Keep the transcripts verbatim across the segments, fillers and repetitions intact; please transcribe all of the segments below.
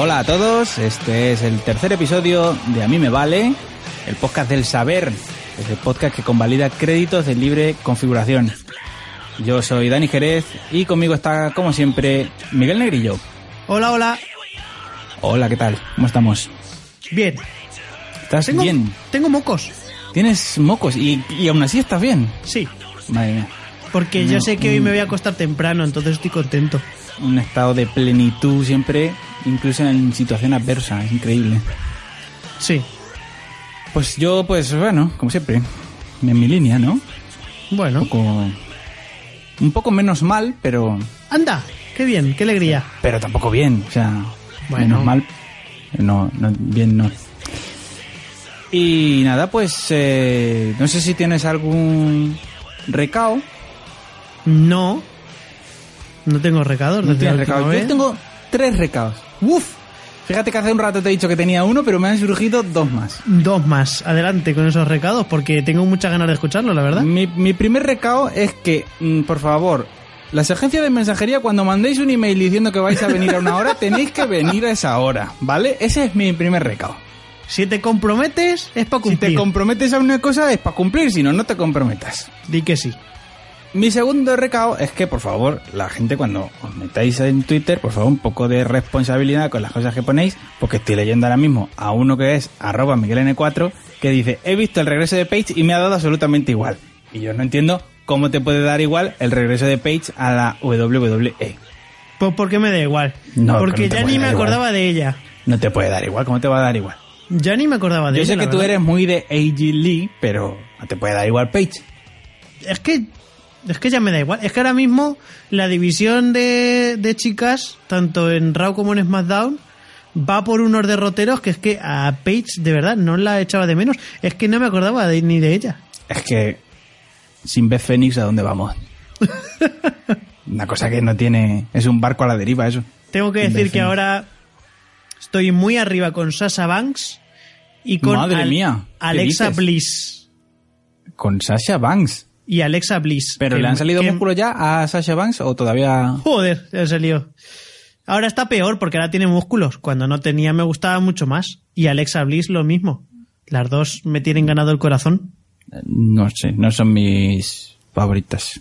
Hola a todos, este es el tercer episodio de A mí me vale, el podcast del saber, es el podcast que convalida créditos de libre configuración. Yo soy Dani Jerez y conmigo está, como siempre, Miguel Negrillo. Hola, hola. Hola, ¿qué tal? ¿Cómo estamos? Bien. ¿Estás tengo, bien? Tengo mocos. ¿Tienes mocos? ¿Y, y aún así estás bien? Sí. Madre mía. Porque No, yo sé que hoy mm. me voy a acostar temprano, entonces estoy contento. Un estado de plenitud siempre, incluso en situación adversa, es increíble. Sí. Pues yo, pues bueno, como siempre, en mi línea, ¿no? Bueno. Un poco, un poco menos mal, pero... Anda, qué bien, qué alegría. Pero tampoco bien, o sea, Bueno. menos mal, no, no, bien no. Y nada, pues eh, no sé si tienes algún recao. No. No tengo recador. No desde tienes la última recao. vez. Yo tengo tres recaos. Uf, Fíjate que hace un rato te he dicho que tenía uno, pero me han surgido dos más. dos más. Adelante con esos recados porque tengo muchas ganas de escucharlo, la verdad. Mi, mi primer recao es que, mm, por favor, las agencias de mensajería, cuando mandéis un email diciendo que vais a venir a una hora, tenéis que venir a esa hora, ¿vale? Ese es mi primer recao. Si te comprometes, es para Si cumplir. te comprometes a una cosa, es para cumplir, si no, no te comprometas. Di que sí. Mi segundo recao es que, por favor, la gente cuando os metáis en Twitter, por favor, un poco de responsabilidad con las cosas que ponéis, porque estoy leyendo ahora mismo a uno que es arroba Miguel N cuatro, que dice, he visto el regreso de Paige y me ha dado absolutamente igual. Y yo no entiendo cómo te puede dar igual el regreso de Paige a la W W E. Pues porque me da igual. No, porque que no te ya puede ni me dar igual. acordaba de ella. No te puede dar igual, ¿cómo te va a dar igual? Ya ni me acordaba de Yo ella. sé que la tú verdad. eres muy de A J Lee, pero no te puede dar igual Paige. Es que es que ya me da igual. Es que ahora mismo la división de, de chicas, tanto en Raw como en SmackDown, va por unos derroteros que es que a Paige de verdad no la echaba de menos. Es que no me acordaba de, ni de ella. Es que sin Beth Phoenix, ¿a dónde vamos? Una cosa que no tiene... Es un barco a la deriva, eso. Tengo que Sin decir Beth que Phoenix. ahora estoy muy arriba con Sasha Banks y con Madre Al- mía, ¿qué Alexa dices? Bliss. Con Sasha Banks. Y Alexa Bliss. ¿Pero que- le han salido que- músculos ya a Sasha Banks o todavía...? Joder, ya salió. Ahora está peor porque ahora tiene músculos. Cuando no tenía me gustaba mucho más. Y Alexa Bliss lo mismo. Las dos me tienen ganado el corazón. No sé, no son mis favoritas.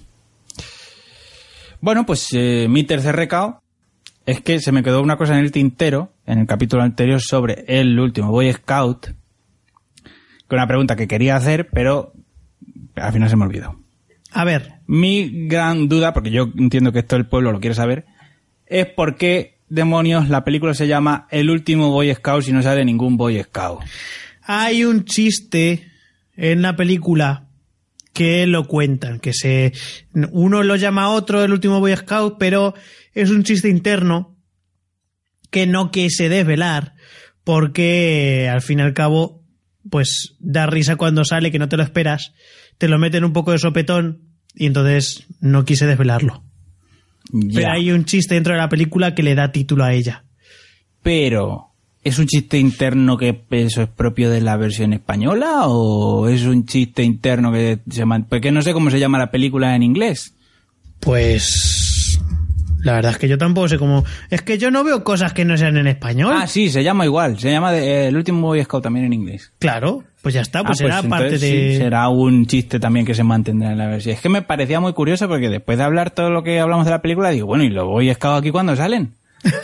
Bueno, pues eh, mi tercer recao es que se me quedó una cosa en el tintero, en el capítulo anterior, sobre el último Boy Scout, con una pregunta que quería hacer, pero al final se me olvidó. A ver, Mi gran duda, porque yo entiendo que esto el pueblo lo quiere saber, es por qué demonios la película se llama El último Boy Scout si no sale ningún Boy Scout. hay un chiste en la película que lo cuentan, que se uno lo llama a otro el último Boy Scout, pero es un chiste interno que no quise desvelar porque al fin y al cabo pues da risa cuando sale, que no te lo esperas, te lo meten un poco de sopetón y entonces no quise desvelarlo. Ya. Pero hay un chiste dentro de la película que le da título a ella. Pero, ¿es un chiste interno que eso es propio de la versión española o es un chiste interno que se man... Porque no sé cómo se llama la película en inglés? Pues la verdad es que yo tampoco sé cómo... Es que yo no veo cosas que no sean en español. Ah, sí, se llama igual. Se llama de- eh, El último Boy Scout también en inglés. Claro, pues ya está, pues Ah, será parte entonces de... sí, será un chiste también que se mantendrá en la versión. Es que me parecía muy curioso porque después de hablar todo lo que hablamos de la película, digo, bueno, ¿y los Boy Scout aquí cuándo salen?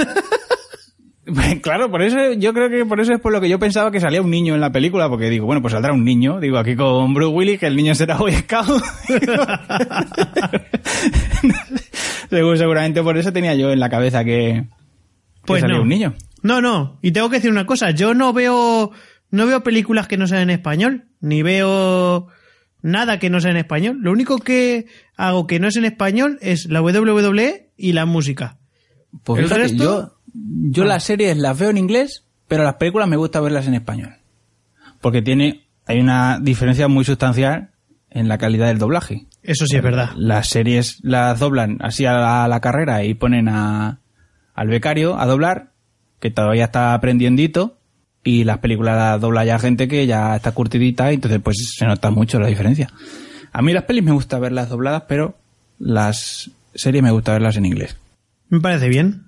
Pues claro, por eso yo creo que por eso es por lo que yo pensaba que salía un niño en la película, porque digo, bueno, pues saldrá un niño, digo, aquí con Bruce Willis, que el niño será Boy Scout. Seguro, seguramente por eso tenía yo en la cabeza que, que Pues salía no. un niño. No, no, y tengo que decir una cosa, yo no veo no veo películas que no sean en español, ni veo nada que no sea en español. Lo único que hago que no es en español es la W W E y la música. Pues ¿El fíjate, resto? yo, yo Ah. las series las veo en inglés, pero las películas me gusta verlas en español. Porque tiene, hay una diferencia muy sustancial en la calidad del doblaje. Eso sí es verdad. Las series las doblan así a la, a la carrera y ponen a, al becario a doblar, que todavía está aprendiendito, y las películas las dobla ya gente que ya está curtidita, y entonces pues se nota mucho la diferencia. A mí las pelis me gusta verlas dobladas, pero las series me gusta verlas en inglés. Me parece bien.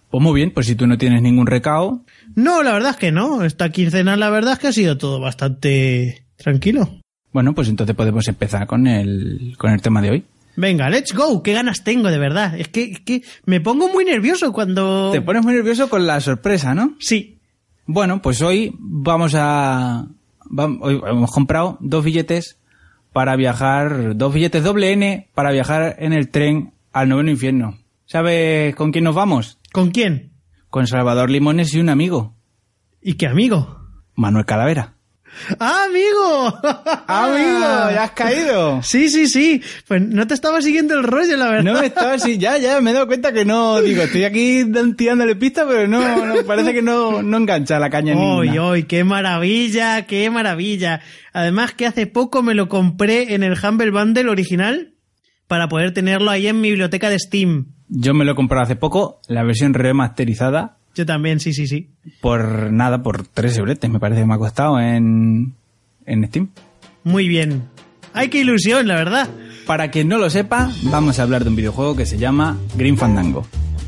Pues muy bien, pues si tú no tienes ningún recao... No, la verdad es que no. Esta quincena la verdad es que ha sido todo bastante tranquilo. Bueno, pues entonces podemos empezar con el, con el tema de hoy. Venga, let's go. Qué ganas tengo, de verdad. Es que, es que me pongo muy nervioso cuando... Te pones muy nervioso con la sorpresa, ¿no? Sí. Bueno, pues hoy vamos a... Vamos, hoy hemos comprado dos billetes para viajar, dos billetes doble N para viajar en el tren al noveno infierno. ¿Sabes con quién nos vamos? ¿Con quién? Con Salvador Limones y un amigo. ¿Y qué amigo? Manuel Calavera. ¡Ah, amigo! ¡Amigo! ¡Ya has caído! Sí, sí, sí. Pues no te estaba siguiendo el rollo, la verdad. No me estaba así, ya, ya, me he dado cuenta que no, digo, estoy aquí tirándole pistas, pero no, no, parece que no, no engancha la caña ninguna. ¡Uy, uy! ¡Qué maravilla, qué maravilla! Además que hace poco me lo compré en el Humble Bundle original para poder tenerlo ahí en mi biblioteca de Steam. Yo me lo he comprado hace poco, la versión remasterizada. Yo también, sí, sí, sí. Por nada, por tres euretes me parece que me ha costado en, en Steam. Muy bien. ¡Ay, qué ilusión, la verdad! Para quien no lo sepa, vamos a hablar de un videojuego que se llama Grim Fandango.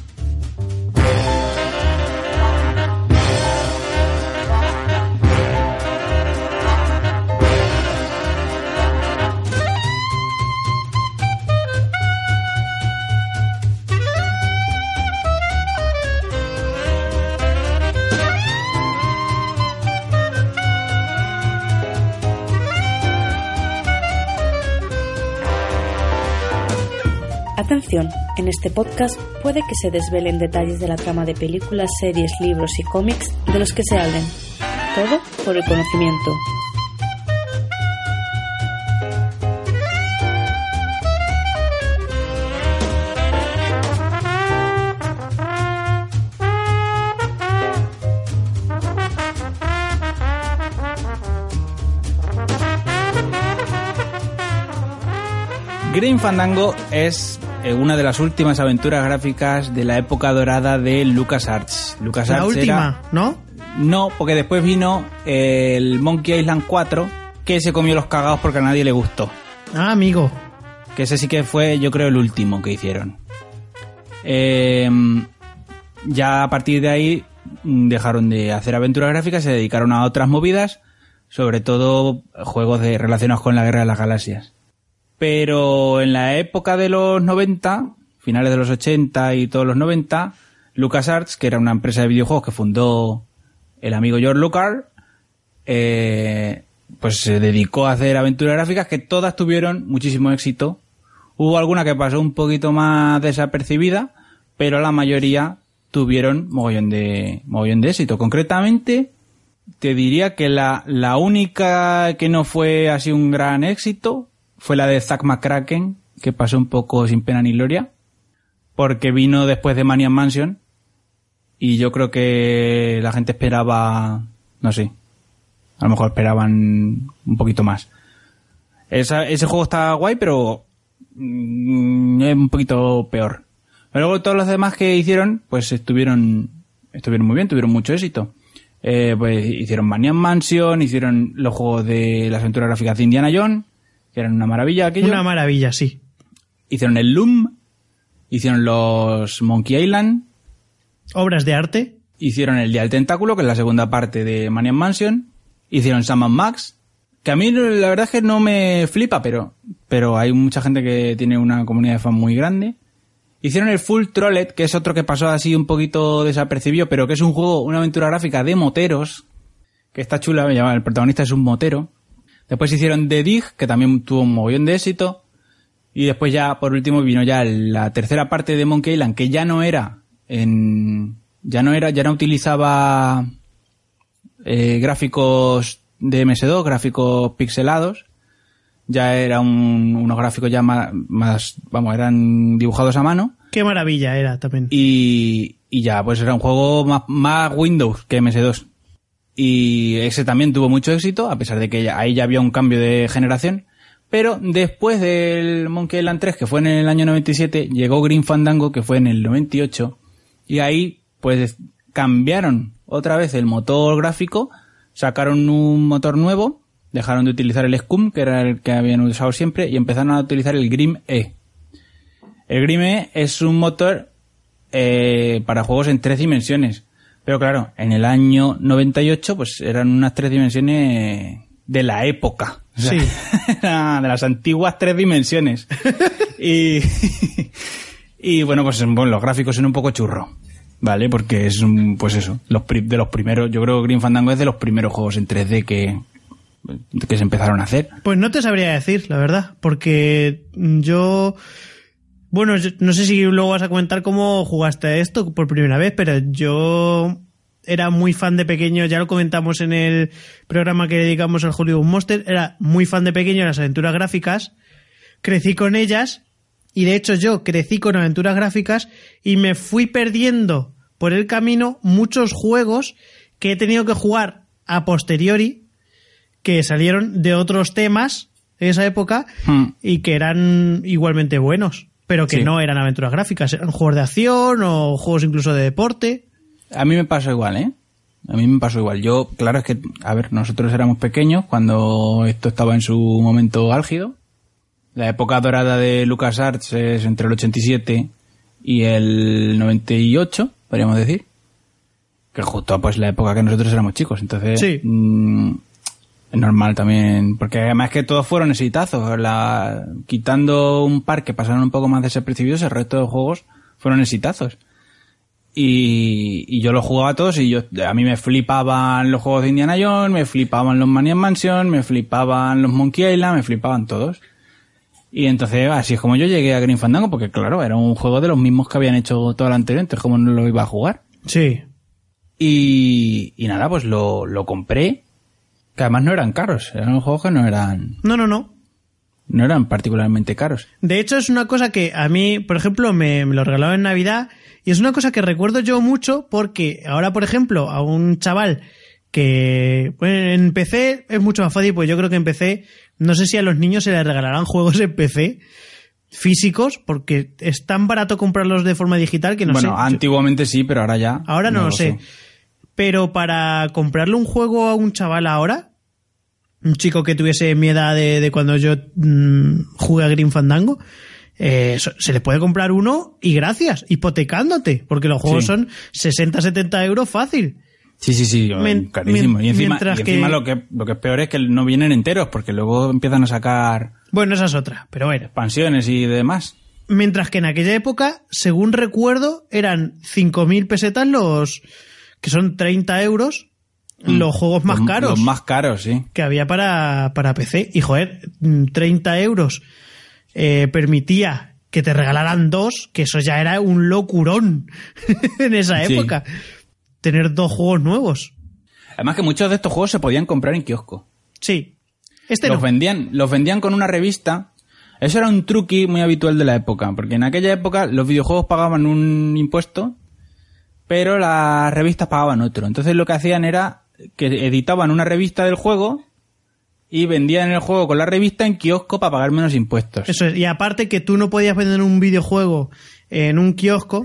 Atención, en este podcast puede que se desvelen detalles de la trama de películas, series, libros y cómics de los que se hablen. Todo por el conocimiento. Grim Fandango es una de las últimas aventuras gráficas de la época dorada de LucasArts. LucasArts la última, era... ¿no? No, porque después vino el Monkey Island cuatro, que se comió los cagados porque a nadie le gustó. Ah, amigo. Que ese sí que fue, yo creo, el último que hicieron. Eh, ya a partir de ahí dejaron de hacer aventuras gráficas, se dedicaron a otras movidas, sobre todo juegos de, relacionados con la Guerra de las Galaxias. Pero en la época de los noventa, finales de los ochenta y todos los noventa, LucasArts, que era una empresa de videojuegos que fundó el amigo George Lucas, eh, pues se dedicó a hacer aventuras gráficas que todas tuvieron muchísimo éxito. Hubo alguna que pasó un poquito más desapercibida, pero la mayoría tuvieron mogollón de, mogollón de éxito. Concretamente, te diría que la, la única que no fue así un gran éxito fue la de Zack McCracken, que pasó un poco sin pena ni gloria, porque vino después de Maniac Mansion, y yo creo que la gente esperaba, no sé, a lo mejor esperaban un poquito más. Esa, ese juego está guay, pero mm, es un poquito peor. Pero luego todos los demás que hicieron, pues estuvieron, estuvieron muy bien, tuvieron mucho éxito. Eh, pues hicieron Maniac Mansion, hicieron los juegos de las aventuras gráficas de Indiana Jones, que eran una maravilla aquello. Una maravilla, sí. Hicieron el Loom, hicieron los Monkey Island. Obras de arte. Hicieron el Día del Tentáculo, que es la segunda parte de Maniac Mansion. Hicieron Sam and Max, que a mí la verdad es que no me flipa, pero, pero hay mucha gente que tiene una comunidad de fans muy grande. Hicieron el Full Trolled, que es otro que pasó así un poquito desapercibido, pero que es un juego, una aventura gráfica de moteros, que está chula, el protagonista es un motero. Después hicieron The Dig, que también tuvo un mogollón de éxito. Y después ya, por último, vino ya la tercera parte de Monkey Island, que ya no era en, ya no era, ya no utilizaba eh, gráficos de eme ese dos, gráficos pixelados. Ya era un, unos gráficos ya más, más, vamos, eran dibujados a mano. Qué maravilla era también. Y, y ya, pues era un juego más, más Windows que eme ese dos. Y ese también tuvo mucho éxito, a pesar de que ya, ahí ya había un cambio de generación. Pero después del Monkey Island tres, que fue en el año noventa y siete, llegó Grim Fandango, que fue en el noventa y ocho. Y ahí, pues, cambiaron otra vez el motor gráfico, sacaron un motor nuevo, dejaron de utilizar el Scum, que era el que habían usado siempre, y empezaron a utilizar el Grim E. El Grim E es un motor eh, para juegos en tres dimensiones. Pero claro, en el año noventa y ocho pues eran unas tres dimensiones de la época. O sea, sí. de las antiguas tres dimensiones. y, y bueno, pues bueno, los gráficos son un poco churro. Vale, porque es un, pues eso, los pri- de los primeros, yo creo que Grim Fandango es de los primeros juegos en tres D que, que se empezaron a hacer. Pues no te sabría decir, la verdad, porque yo, bueno, yo, no sé si luego vas a comentar cómo jugaste a esto por primera vez, pero yo era muy fan de pequeño, ya lo comentamos en el programa que dedicamos al Hollywood Monster, era muy fan de pequeño de las aventuras gráficas, crecí con ellas. Y de hecho yo crecí con aventuras gráficas y me fui perdiendo por el camino muchos juegos que he tenido que jugar a posteriori, que salieron de otros temas en esa época hmm. y que eran igualmente buenos, pero que sí. no eran aventuras gráficas, eran juegos de acción o juegos incluso de deporte. A mí me pasó igual, ¿eh? A mí me pasó igual. Yo, claro, es que, a ver, nosotros éramos pequeños cuando esto estaba en su momento álgido. La época dorada de LucasArts es entre el ochenta y siete y el noventa y ocho, podríamos decir. Que justo pues la época que nosotros éramos chicos. Entonces, sí. mmm, es normal también. Porque además que todos fueron exitazos. La, quitando un par que pasaron un poco más desapercibidos, el resto de juegos fueron exitazos. Y, y yo los jugaba todos y yo, a mí me flipaban los juegos de Indiana Jones, me flipaban los Maniac Mansion, me flipaban los Monkey Island, me flipaban todos. Y entonces así es como yo llegué a Grim Fandango, porque claro, era un juego de los mismos que habían hecho todo lo anterior, entonces como no lo iba a jugar. Sí. Y, y nada, pues lo, lo compré, que además no eran caros, eran unos juegos que no eran... No, no, no. No eran particularmente caros. De hecho es una cosa que a mí, por ejemplo, me, me lo regalaron en Navidad, y es una cosa que recuerdo yo mucho porque ahora, por ejemplo, a un chaval que bueno, en P C es mucho más fácil, pues yo creo que en P C... No sé si a los niños se les regalarán juegos en P C físicos, porque es tan barato comprarlos de forma digital que no bueno, sé. Bueno, antiguamente sí, pero ahora ya... Ahora no, no lo sé. sé. Pero para comprarle un juego a un chaval ahora, un chico que tuviese mi edad de, de cuando yo mmm, jugué a Grim Fandango, eh, se le puede comprar uno y gracias, hipotecándote, porque los juegos sí. son sesenta, setenta euros fácil. Sí, sí, sí, men, carísimo. Men, y encima, y encima que... lo, que, lo que es peor es que no vienen enteros, porque luego empiezan a sacar... Bueno, esa es otra, pero bueno. Expansiones y demás. Mientras que en aquella época, según recuerdo, eran cinco mil pesetas los... que son treinta euros, mm, los juegos más los, caros. Los más caros, sí. Que había para, para P C. Y joder, treinta euros eh, permitía que te regalaran dos, que eso ya era un locurón en esa época. Sí. Tener dos juegos nuevos. Además que muchos de estos juegos se podían comprar en kiosco. Sí. Este los no. vendían, los vendían con una revista. Eso era un truqui muy habitual de la época, porque en aquella época los videojuegos pagaban un impuesto, pero las revistas pagaban otro. Entonces lo que hacían era que editaban una revista del juego y vendían el juego con la revista en kiosco para pagar menos impuestos. Eso es. Y aparte que tú no podías vender un videojuego en un kiosco,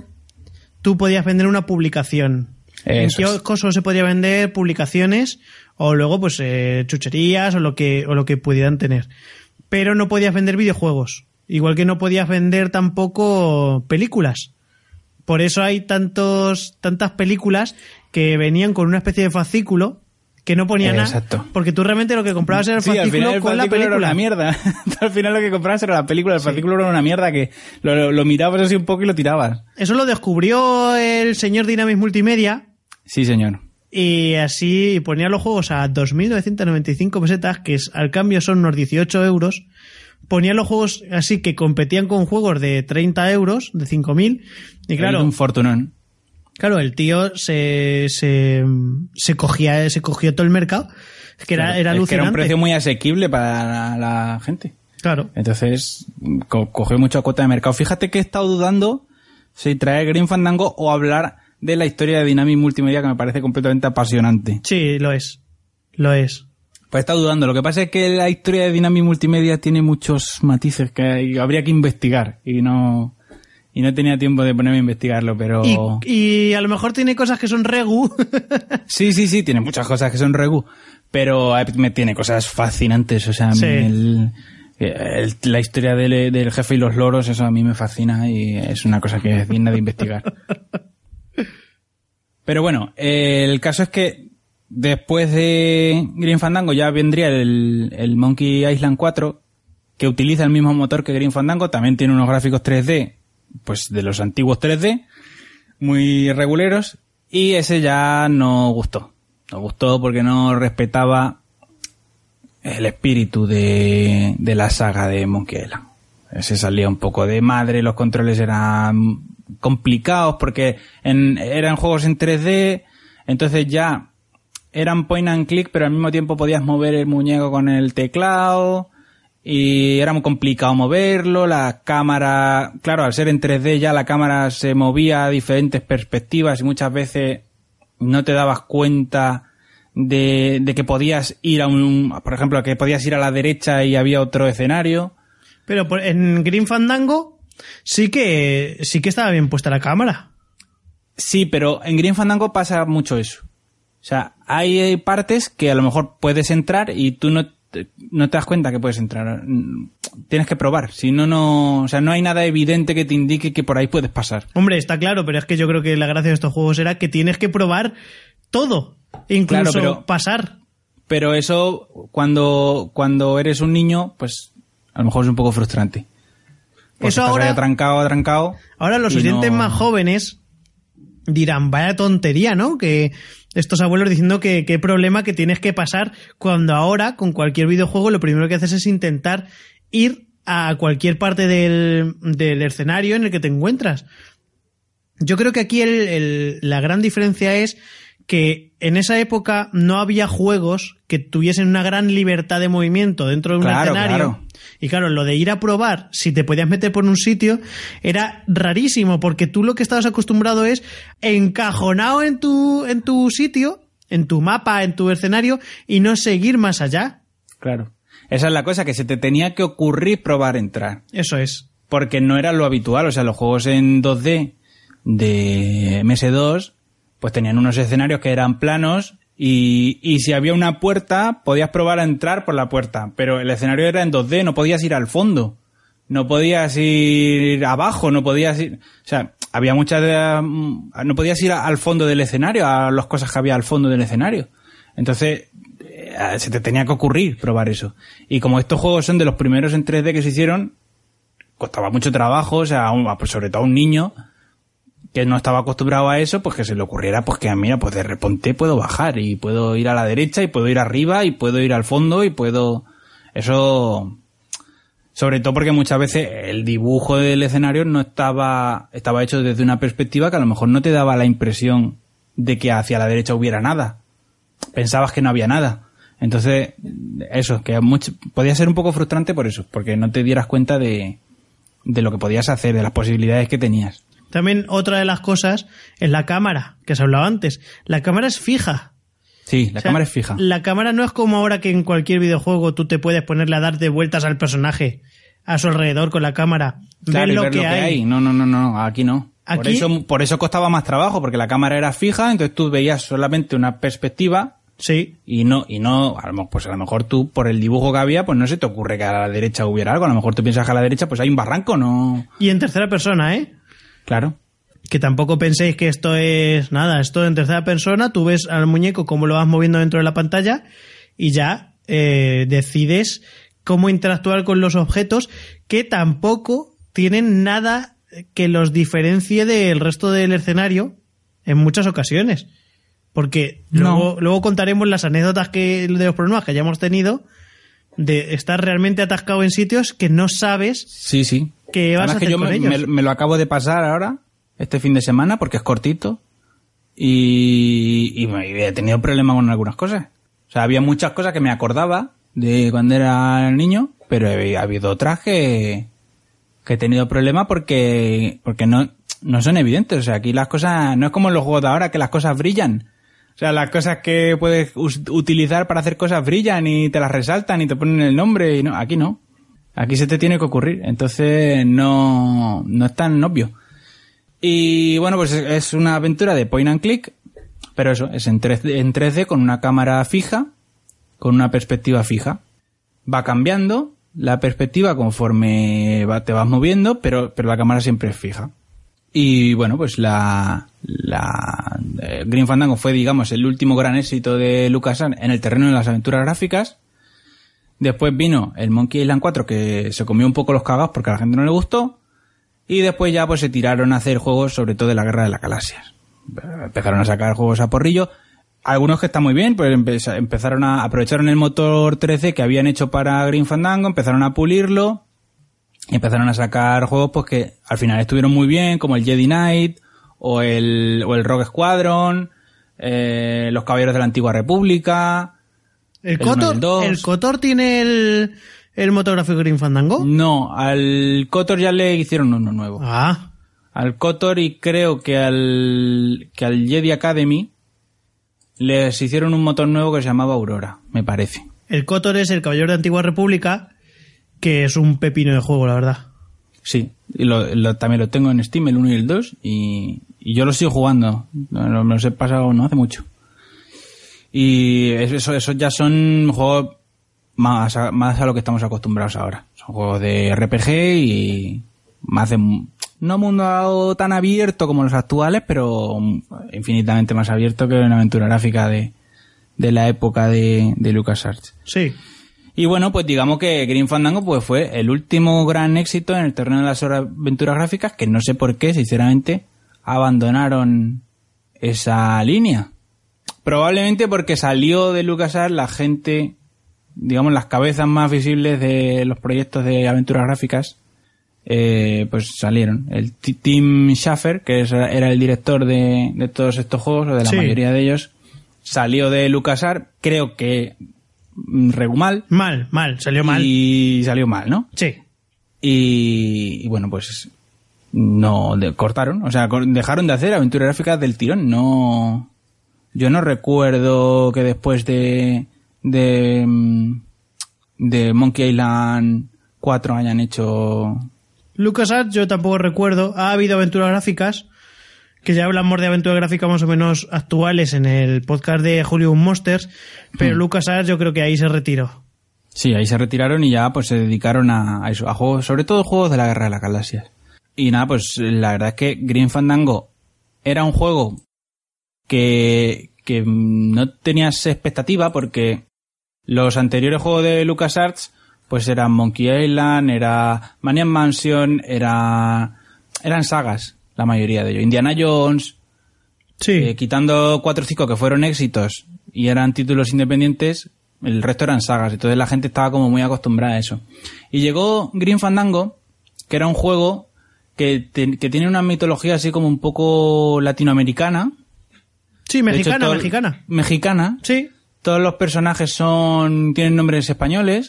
tú podías vender una publicación. Eso en kioscos solo se podía vender publicaciones o luego pues eh, chucherías o lo que o lo que pudieran tener, pero no podías vender videojuegos, igual que no podías vender tampoco películas. Por eso hay tantos tantas películas que venían con una especie de fascículo que no ponía nada. Exacto. Porque tú realmente lo que comprabas era el sí, fascículo el con la película. Era una mierda. Al final lo que comprabas era la película, el sí. fascículo era una mierda que lo, lo, lo mirabas así un poco y lo tirabas. Eso lo descubrió el señor Dynamics Multimedia. Sí, señor. Y así ponía los juegos a dos mil novecientos noventa y cinco pesetas, que es, al cambio son unos dieciocho euros. Ponía los juegos así que competían con juegos de treinta euros, de cinco mil. Y claro, un fortunón. Claro, el tío se, se, se cogía, se cogió todo el mercado. Es que era, claro, era alucinante. Es que era un precio muy asequible para la, la gente. Claro. Entonces, co- cogió mucha cuota de mercado. Fíjate que he estado dudando si traer Grim Fandango o hablar de la historia de Dynamics Multimedia, que me parece completamente apasionante. Sí, lo es. Lo es. Pues he estado dudando. Lo que pasa es que la historia de Dynamics Multimedia tiene muchos matices que habría que investigar y no... Y no tenía tiempo de ponerme a investigarlo, pero... Y, y a lo mejor tiene cosas que son regu. Sí, sí, sí, tiene muchas cosas que son regu. Pero me tiene cosas fascinantes. O sea, sí. el, el, la historia del, del jefe y los loros, eso a mí me fascina y es una cosa que es digna de investigar. Pero bueno, eh, el caso es que después de Grim Fandango ya vendría el, el Monkey Island cuatro, que utiliza el mismo motor que Grim Fandango, también tiene unos gráficos tres D, pues de los antiguos tres D, muy reguleros, y ese ya no gustó. No gustó porque no respetaba el espíritu de, de la saga de Monkey Island. Se salía un poco de madre, los controles eran complicados porque en, eran juegos en tres D, entonces ya eran point and click, pero al mismo tiempo podías mover el muñeco con el teclado y era muy complicado moverlo. La cámara, claro, al ser en tres D ya la cámara se movía a diferentes perspectivas y muchas veces no te dabas cuenta de, de que podías ir a un, por ejemplo, que podías ir a la derecha y había otro escenario. Pero por, en Grim Fandango sí que sí que estaba bien puesta la cámara. Sí, pero en Grim Fandango pasa mucho eso. O sea, hay partes que a lo mejor puedes entrar y tú no te, no te das cuenta que puedes entrar. Tienes que probar. Si no, no... O sea, no hay nada evidente que te indique que por ahí puedes pasar. Hombre, está claro, pero es que yo creo que la gracia de estos juegos era que tienes que probar todo. Incluso claro, pero, pasar. Pero eso, cuando, cuando eres un niño, pues a lo mejor es un poco frustrante. Porque eso ahora... atrancado, atrancado... Ahora los oyentes no... más jóvenes dirán, vaya tontería, ¿no? Que estos abuelos diciendo que qué problema que tienes que pasar cuando ahora, con cualquier videojuego, lo primero que haces es intentar ir a cualquier parte del, del escenario en el que te encuentras. Yo creo que aquí el, el, la gran diferencia es que en esa época no había juegos que tuviesen una gran libertad de movimiento dentro de un claro, escenario. Claro. Y claro, lo de ir a probar si te podías meter por un sitio era rarísimo, porque tú lo que estabas acostumbrado es encajonado en tu, en tu sitio, en tu mapa, en tu escenario, y no seguir más allá. Claro. Esa es la cosa, que se te tenía que ocurrir probar entrar. Eso es. Porque no era lo habitual. O sea, los juegos en dos D de eme ese dos pues tenían unos escenarios que eran planos y, y si había una puerta podías probar a entrar por la puerta, pero el escenario era en dos D, no podías ir al fondo, no podías ir abajo, no podías ir... O sea, había muchas... De, no podías ir al fondo del escenario, a las cosas que había al fondo del escenario. Entonces, se te tenía que ocurrir probar eso. Y como estos juegos son de los primeros en tres D que se hicieron, costaba mucho trabajo, o sea, sobre todo a un niño que no estaba acostumbrado a eso, pues que se le ocurriera, pues que mira, pues de repente puedo bajar y puedo ir a la derecha y puedo ir arriba y puedo ir al fondo y puedo... Eso... Sobre todo porque muchas veces el dibujo del escenario no estaba... Estaba hecho desde una perspectiva que a lo mejor no te daba la impresión de que hacia la derecha hubiera nada. Pensabas que no había nada. Entonces, eso, que mucho, podía ser un poco frustrante por eso, porque no te dieras cuenta de, de lo que podías hacer, de las posibilidades que tenías. También otra de las cosas es la cámara, que se hablaba antes. La cámara es fija. Sí, la o sea, cámara es fija. La cámara no es como ahora que en cualquier videojuego tú te puedes ponerle a darte vueltas al personaje a su alrededor con la cámara. Claro, ver, lo, ver que lo que hay. hay. No, no, no, no, aquí no. Aquí... Por eso, por eso costaba más trabajo, porque la cámara era fija, entonces tú veías solamente una perspectiva. Sí. Y no, y no, a lo, pues a lo mejor tú, por el dibujo que había, pues no se te ocurre que a la derecha hubiera algo. A lo mejor tú piensas que a la derecha pues hay un barranco, no. Y en tercera persona, ¿eh? Claro. Que tampoco penséis que esto es nada, esto en tercera persona, tú ves al muñeco cómo lo vas moviendo dentro de la pantalla y ya eh, decides cómo interactuar con los objetos, que tampoco tienen nada que los diferencie del resto del escenario en muchas ocasiones. Porque no. luego, luego contaremos las anécdotas que, de los problemas que hayamos tenido de estar realmente atascado en sitios que no sabes sí, sí. qué vas Además a hacer que yo con me, ellos. Me, me lo acabo de pasar ahora, este fin de semana, porque es cortito y, y, y he tenido problemas con algunas cosas. O sea, había muchas cosas que me acordaba de cuando era niño, pero ha habido otras que, que he tenido problemas porque, porque no, no son evidentes. O sea, aquí las cosas, no es como en los juegos de ahora que las cosas brillan. O sea, las cosas que puedes utilizar para hacer cosas brillan y te las resaltan y te ponen el nombre y no, aquí no. Aquí se te tiene que ocurrir. Entonces no, no es tan obvio. Y bueno, pues es una aventura de point and click, pero eso, es en tres D, en tres D con una cámara fija, con una perspectiva fija. Va cambiando la perspectiva conforme va, te vas moviendo, pero, pero la cámara siempre es fija. Y bueno, pues la, la eh, Grim Fandango fue, digamos, el último gran éxito de LucasArts en el terreno de las aventuras gráficas. Después vino el Monkey Island cuatro, que se comió un poco los cagados porque a la gente no le gustó. Y después ya pues se tiraron a hacer juegos, sobre todo de la Guerra de las Galaxias. Empezaron a sacar juegos a porrillo. Algunos que están muy bien, pues empezaron a aprovecharon el motor tres D que habían hecho para Grim Fandango, empezaron a pulirlo y empezaron a sacar juegos pues que al final estuvieron muy bien, como el Jedi Knight o el o el Rogue Squadron, eh, los Caballeros de la Antigua República. ¿El, el Kotor, ¿el Kotor tiene el, el motor gráfico Grim Fandango? No, al Kotor ya le hicieron uno nuevo. Ah. Al Kotor y creo que al que al Jedi Academy les hicieron un motor nuevo que se llamaba Aurora, me parece. El Kotor es el Caballero de Antigua República, que es un pepino de juego, la verdad. Sí, y lo, lo, también lo tengo en Steam, el uno y el dos, y, y yo lo sigo jugando. Me los he pasado no hace mucho. Y eso, eso ya son juegos más a, más a lo que estamos acostumbrados ahora. Son juegos de R P G y más de... No mundo tan abierto como los actuales, pero infinitamente más abierto que una aventura gráfica de, de la época de, de LucasArts. Sí. Y bueno, pues digamos que Grim Fandango pues fue el último gran éxito en el terreno de las aventuras gráficas, que no sé por qué, sinceramente, abandonaron esa línea. Probablemente porque salió de LucasArts la gente, digamos, las cabezas más visibles de los proyectos de aventuras gráficas. Eh, pues salieron. El t- Tim Schafer, que era el director de, de todos estos juegos, o de la sí. mayoría de ellos, salió de LucasArts, creo que regu mal. Mal, mal, salió mal. Y salió mal, ¿no? Sí. Y, y bueno, pues no de, cortaron, o sea, dejaron de hacer aventuras gráficas del tirón. No, yo no recuerdo que después de de, de Monkey Island cuatro hayan hecho... LucasArts yo tampoco recuerdo. Ha habido aventuras gráficas, que ya hablamos de aventuras gráficas más o menos actuales en el podcast de Hollywood Monsters, pero hmm. LucasArts yo creo que ahí se retiró. Sí, ahí se retiraron y ya pues se dedicaron a, a eso, a juegos, sobre todo juegos de la Guerra de las Galaxias. Y nada, pues la verdad es que Grim Fandango era un juego que, que no tenías expectativa porque los anteriores juegos de LucasArts pues eran Monkey Island, era Maniac Mansion, era eran sagas, la mayoría de ellos. Indiana Jones, sí. eh, quitando cuatro o cinco que fueron éxitos y eran títulos independientes, el resto eran sagas. Entonces la gente estaba como muy acostumbrada a eso. Y llegó Grim Fandango, que era un juego que, te, que tiene una mitología así como un poco latinoamericana. Sí, mexicana, hecho, todo, mexicana. Mexicana. Sí. Todos los personajes son tienen nombres españoles.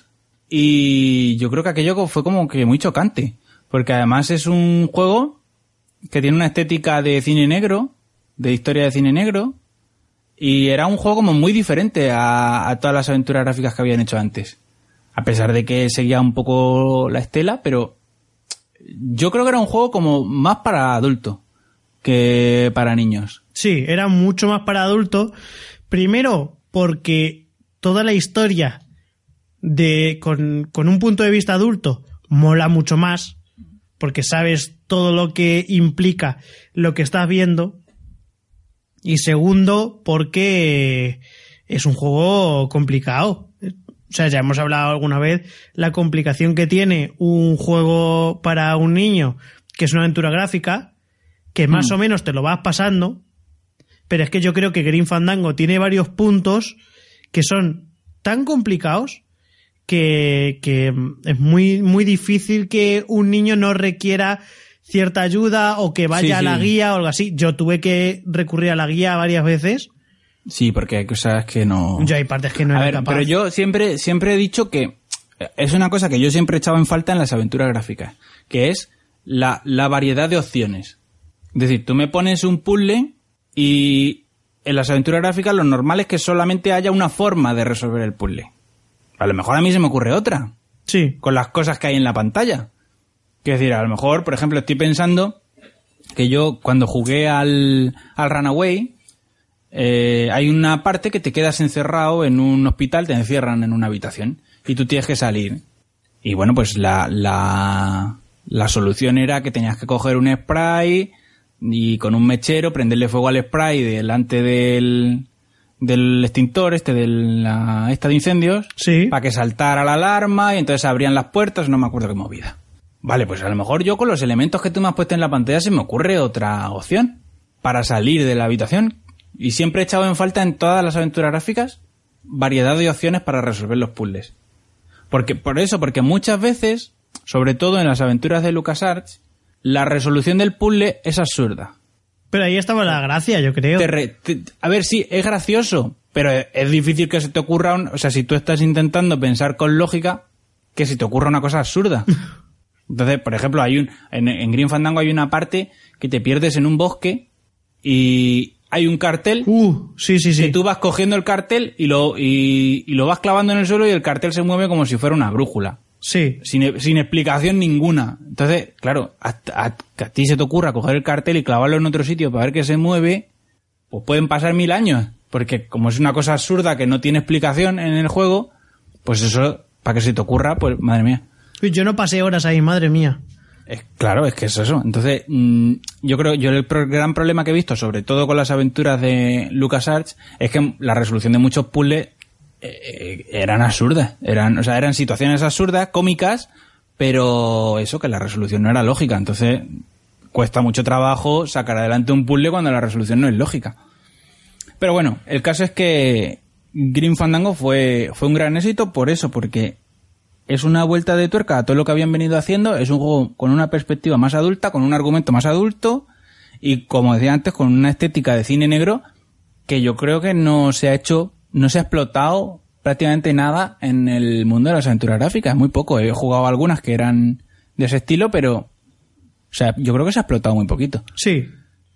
Y yo creo que aquello fue como que muy chocante, porque además es un juego que tiene una estética de cine negro, de historia de cine negro, y era un juego como muy diferente a, a todas las aventuras gráficas que habían hecho antes, a pesar de que seguía un poco la estela, pero yo creo que era un juego como más para adultos que para niños. Sí, era mucho más para adultos, primero porque toda la historia de con, con un punto de vista adulto mola mucho más porque sabes todo lo que implica lo que estás viendo, y segundo porque es un juego complicado. O sea, ya hemos hablado alguna vez la complicación que tiene un juego para un niño que es una aventura gráfica, que más mm. o menos te lo vas pasando, pero es que yo creo que Grim Fandango tiene varios puntos que son tan complicados Que, que es muy muy difícil que un niño no requiera cierta ayuda o que vaya sí, a la sí. guía o algo así. Yo tuve que recurrir a la guía varias veces. Sí, porque hay cosas que no... Yo hay partes que no a era ver, capaz. Pero yo siempre, siempre he dicho que es una cosa que yo siempre he echado en falta en las aventuras gráficas, que es la, la variedad de opciones. Es decir, tú me pones un puzzle y en las aventuras gráficas lo normal es que solamente haya una forma de resolver el puzzle. A lo mejor a mí se me ocurre otra. Sí. Con las cosas que hay en la pantalla. Quiero decir, a lo mejor, por ejemplo, estoy pensando que yo cuando jugué al, al Runaway, eh, hay una parte que te quedas encerrado en un hospital, te encierran en una habitación y tú tienes que salir. Y bueno, pues la, la, la solución era que tenías que coger un spray, y con un mechero prenderle fuego al spray delante del, del extintor este de la esta de incendios, Sí. para que saltara la alarma y entonces abrían las puertas, no me acuerdo qué movida. Vale, pues a lo mejor yo con los elementos que tú me has puesto en la pantalla se me ocurre otra opción para salir de la habitación. Y siempre he echado en falta en todas las aventuras gráficas variedad de opciones para resolver los puzzles. Porque, por eso, porque muchas veces, sobre todo en las aventuras de LucasArts, la resolución del puzzle es absurda. Pero ahí estaba la gracia, yo creo. Te re- te- a ver, sí, es gracioso, pero es, es difícil que se te ocurra... Un, o sea, si tú estás intentando pensar con lógica, que se te ocurra una cosa absurda. Entonces, por ejemplo, hay un en, en Grim Fandango hay una parte que te pierdes en un bosque y hay un cartel... Uh, sí, sí, sí. Que tú vas cogiendo el cartel y lo, y, y lo vas clavando en el suelo y el cartel se mueve como si fuera una brújula. Sí. Sin, sin explicación ninguna. Entonces, claro, a, a, que a ti se te ocurra coger el cartel y clavarlo en otro sitio para ver que se mueve, pues pueden pasar mil años. Porque como es una cosa absurda que no tiene explicación en el juego, pues eso, para que se te ocurra, pues madre mía. Uy, yo no pasé horas ahí, madre mía. Es, claro, es que es eso. Entonces, mmm, yo creo, yo el pro, gran problema que he visto, sobre todo con las aventuras de LucasArts, es que la resolución de muchos puzzles eh, eran absurdas. Eran, o sea, eran situaciones absurdas, cómicas, pero eso, que la resolución no era lógica. Entonces, cuesta mucho trabajo sacar adelante un puzzle cuando la resolución no es lógica. Pero bueno, el caso es que Grim Fandango fue, fue un gran éxito por eso, porque es una vuelta de tuerca a todo lo que habían venido haciendo. Es un juego con una perspectiva más adulta, con un argumento más adulto y, como decía antes, con una estética de cine negro que yo creo que no se ha hecho, no se ha explotado prácticamente nada en el mundo de las aventuras gráficas. Muy poco. He jugado algunas que eran de ese estilo, pero, o sea, yo creo que se ha explotado muy poquito. Sí.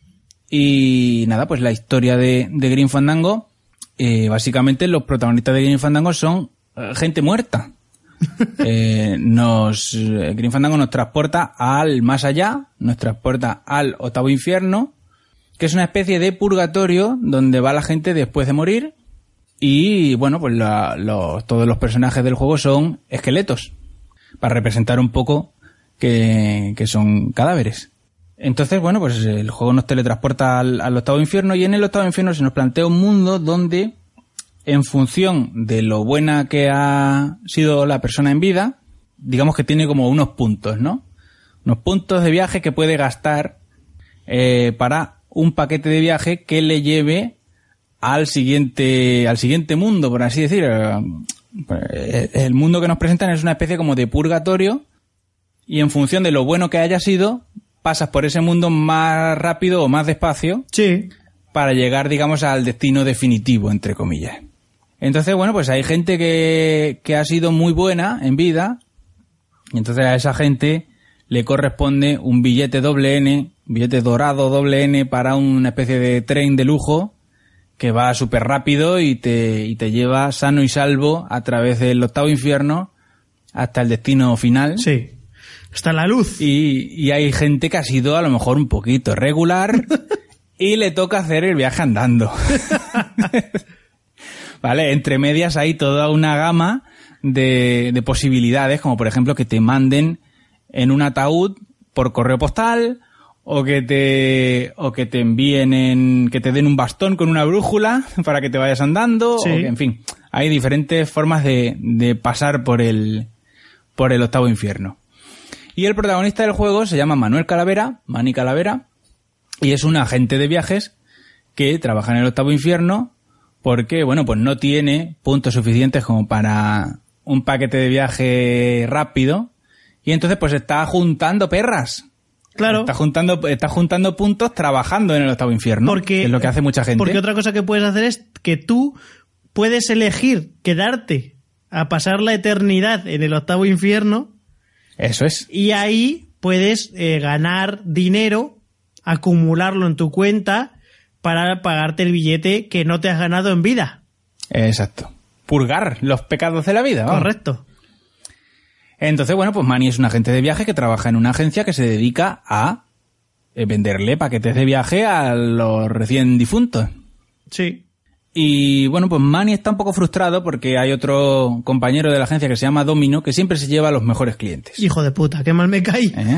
Y nada, pues la historia de, de Grim Fandango, eh, básicamente los protagonistas de Grim Fandango son eh, gente muerta. eh, nos eh, Grim Fandango nos transporta al más allá, nos transporta al octavo infierno, que es una especie de purgatorio donde va la gente después de morir. Y bueno, pues la, los, todos los personajes del juego son esqueletos, para representar un poco que, que son cadáveres. Entonces, bueno, pues el juego nos teletransporta al, al octavo infierno, y en el octavo infierno se nos plantea un mundo donde, en función de lo buena que ha sido la persona en vida, digamos que tiene como unos puntos, ¿no? Unos puntos de viaje que puede gastar eh, para un paquete de viaje que le lleve al siguiente, al siguiente mundo, por así decir. El mundo que nos presentan es una especie como de purgatorio, y en función de lo bueno que haya sido, pasas por ese mundo más rápido o más despacio. Sí. Para llegar, digamos, al destino definitivo, entre comillas. Entonces, bueno, pues hay gente que, que ha sido muy buena en vida, y entonces a esa gente le corresponde un billete doble N, billete dorado doble N, para una especie de tren de lujo que va súper rápido y te, y te lleva sano y salvo a través del octavo infierno hasta el destino final. Sí. Hasta la luz. Y, y hay gente que ha sido a lo mejor un poquito regular y le toca hacer el viaje andando. Vale, entre medias hay toda una gama de, de posibilidades, como por ejemplo que te manden en un ataúd por correo postal, o que te o que te envíen en, que te den un bastón con una brújula para que te vayas andando. Sí. O que, en fin, hay diferentes formas de, de pasar por el por el octavo infierno. Y el protagonista del juego se llama Manuel Calavera, Mani Calavera, y es un agente de viajes que trabaja en el octavo infierno porque, bueno, pues no tiene puntos suficientes como para un paquete de viaje rápido, y entonces pues está juntando perras. Claro. Está juntando, está juntando puntos trabajando en el octavo infierno, porque, que es lo que hace mucha gente. Porque otra cosa que puedes hacer es que tú puedes elegir quedarte a pasar la eternidad en el octavo infierno. Eso es. Y ahí puedes eh, ganar dinero, acumularlo en tu cuenta para pagarte el billete que no te has ganado en vida. Exacto. Purgar los pecados de la vida. Vamos. Correcto. Entonces, bueno, pues Manny es un agente de viaje que trabaja en una agencia que se dedica a venderle paquetes de viaje a los recién difuntos. Sí. Y bueno, pues Manny está un poco frustrado porque hay otro compañero de la agencia que se llama Domino, que siempre se lleva a los mejores clientes. Hijo de puta, qué mal me caí. ¿Eh?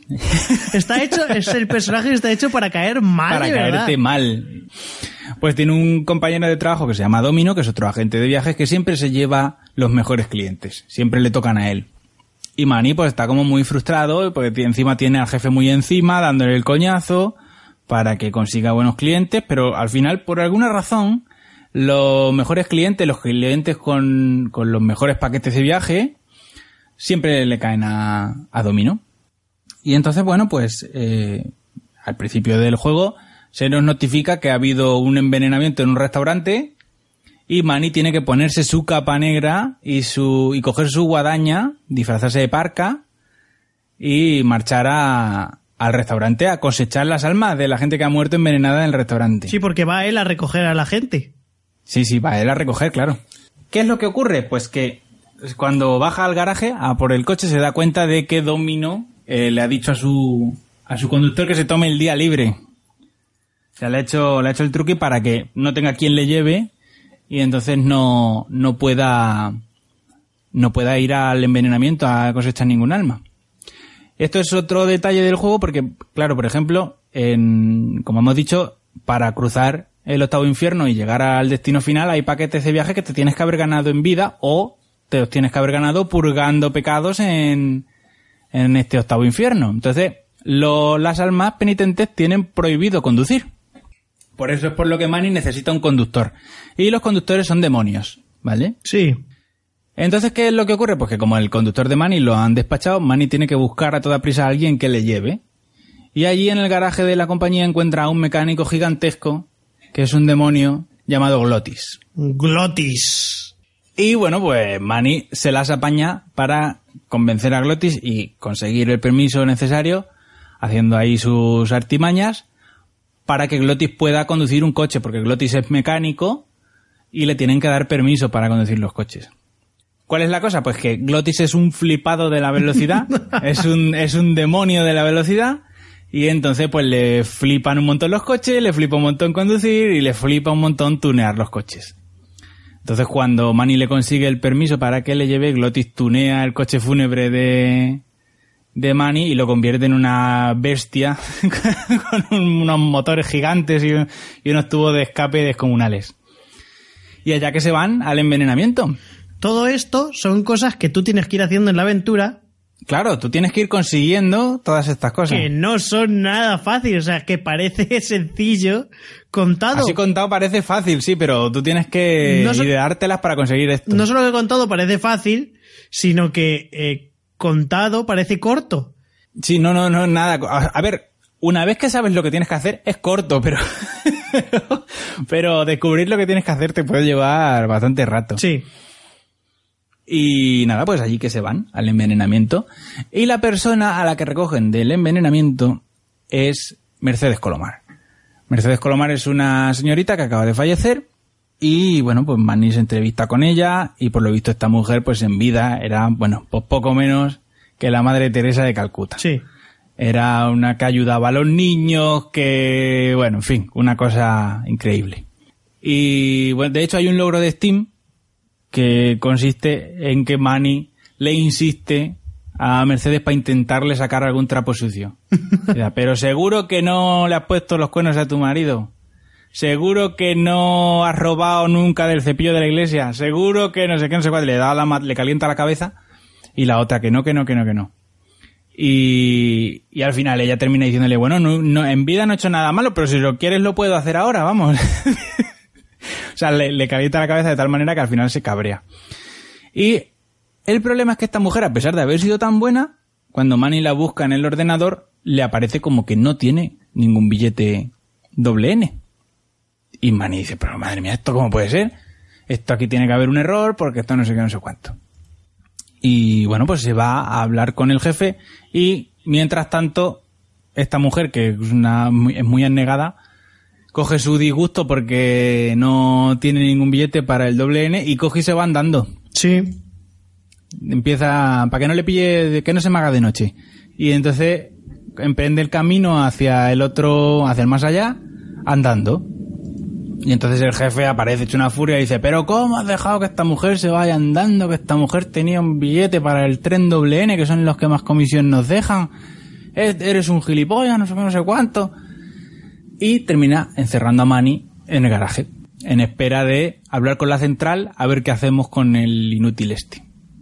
Está hecho, es el personaje que está hecho para caer mal, para de verdad. caerte mal. Pues tiene un compañero de trabajo que se llama Domino, que es otro agente de viajes, que siempre se lleva los mejores clientes. Siempre le tocan a él. Y Manny pues está como muy frustrado, porque encima tiene al jefe muy encima, dándole el coñazo para que consiga buenos clientes, pero al final, por alguna razón, los mejores clientes, los clientes con, con los mejores paquetes de viaje, siempre le caen a, a Domino. Y entonces, bueno, pues eh, al principio del juego se nos notifica que ha habido un envenenamiento en un restaurante y Manny tiene que ponerse su capa negra y su y coger su guadaña, disfrazarse de parca y marchar a, al restaurante a cosechar las almas de la gente que ha muerto envenenada en el restaurante. Sí, porque va él a recoger a la gente. Sí, sí, va él a recoger, claro. ¿Qué es lo que ocurre? Pues que cuando baja al garaje a por el coche se da cuenta de que Domino eh, le ha dicho a su a su conductor que se tome el día libre. O sea, le ha hecho, le ha hecho el truque para que no tenga quien le lleve y entonces no, no pueda, no pueda ir al envenenamiento a cosechar ningún alma. Esto es otro detalle del juego porque, claro, por ejemplo, en, como hemos dicho, para cruzar el octavo infierno y llegar al destino final hay paquetes de viaje que te tienes que haber ganado en vida o te los tienes que haber ganado purgando pecados en, en este octavo infierno. Entonces, lo, las almas penitentes tienen prohibido conducir. Por eso es por lo que Manny necesita un conductor. Y los conductores son demonios, ¿vale? Sí. Entonces, ¿qué es lo que ocurre? Pues que como el conductor de Manny lo han despachado, Manny tiene que buscar a toda prisa a alguien que le lleve. Y allí en el garaje de la compañía encuentra a un mecánico gigantesco, que es un demonio llamado Glottis. Glottis. Y bueno, pues Manny se las apaña para convencer a Glottis y conseguir el permiso necesario, haciendo ahí sus artimañas, para que Glottis pueda conducir un coche, porque Glottis es mecánico y le tienen que dar permiso para conducir los coches. ¿Cuál es la cosa? Pues que Glottis es un flipado de la velocidad, es un es un demonio de la velocidad, y entonces pues le flipan un montón los coches, le flipa un montón conducir y le flipa un montón tunear los coches. Entonces cuando Manny le consigue el permiso para que le lleve, Glottis tunea el coche fúnebre de... de Manny y lo convierte en una bestia con unos motores gigantes y, y unos tubos de escape descomunales. Y allá que se van al envenenamiento. Todo esto son cosas que tú tienes que ir haciendo en la aventura. Claro, tú tienes que ir consiguiendo todas estas cosas. Que no son nada fáciles, o sea, que parece sencillo contado. Así contado parece fácil, sí, pero tú tienes que no so- ideártelas para conseguir esto. No solo que contado parece fácil, sino que... Eh, contado parece corto. Sí, no, no, no, nada. A, a ver, una vez que sabes lo que tienes que hacer, es corto, pero, pero, pero descubrir lo que tienes que hacer te puede llevar bastante rato. Sí. Y nada, pues allí que se van, al envenenamiento. Y la persona a la que recogen del envenenamiento es Mercedes Colomar. Mercedes Colomar es una señorita que acaba de fallecer. Y bueno, pues Manny se entrevista con ella y por lo visto esta mujer pues en vida era, bueno, pues poco menos que la Madre Teresa de Calcuta. Sí. Era una que ayudaba a los niños, que, bueno, en fin, una cosa increíble. Y bueno, de hecho hay un logro de Steam que consiste en que Manny le insiste a Mercedes para intentarle sacar algún trapo sucio. O sea, pero seguro que no le has puesto los cuernos a tu marido. Seguro que no has robado nunca del cepillo de la iglesia. Seguro que no sé qué, no sé cuál. Le da la, le calienta la cabeza. Y la otra que no, que no, que no, que no. Y, y al final ella termina diciéndole, bueno, no, no, en vida no he hecho nada malo, pero si lo quieres lo puedo hacer ahora, vamos. O sea, le, le calienta la cabeza de tal manera que al final se cabrea. Y el problema es que esta mujer, a pesar de haber sido tan buena, cuando Manny la busca en el ordenador, le aparece como que no tiene ningún billete doble N. Y Manny dice, pero madre mía, ¿esto cómo puede ser? Esto aquí tiene que haber un error porque esto no sé qué, no sé cuánto. Y bueno, pues se va a hablar con el jefe y mientras tanto, esta mujer, que es, una, es muy anegada, coge su disgusto porque no tiene ningún billete para el doble N y coge y se va andando. Sí. Empieza, para que no le pille, que no se me haga de noche. Y entonces emprende el camino hacia el otro, hacia el más allá, andando. Y entonces el jefe aparece hecho una furia y dice, pero ¿cómo has dejado que esta mujer se vaya andando? Que esta mujer tenía un billete para el tren doble N, que son los que más comisión nos dejan. eres un gilipollas, no sé qué, no sé cuánto. Y termina encerrando a Manny en el garaje, en espera de hablar con la central a ver qué hacemos con el inútil este.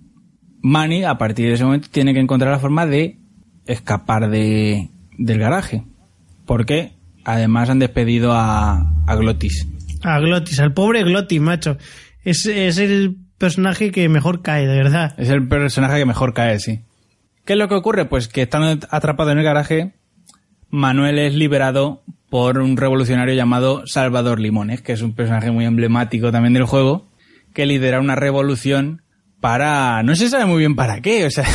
Manny, a partir de ese momento, tiene que encontrar la forma de escapar de, del garaje. Porque además han despedido a, a Glottis. A Glottis, al pobre Glottis, macho. Es, es el personaje que mejor cae, de verdad. Es el personaje que mejor cae, sí. ¿Qué es lo que ocurre? Pues que estando atrapado en el garaje, Manuel es liberado por un revolucionario llamado Salvador Limones, que es un personaje muy emblemático también del juego, que lidera una revolución para... no se sabe muy bien para qué, o sea...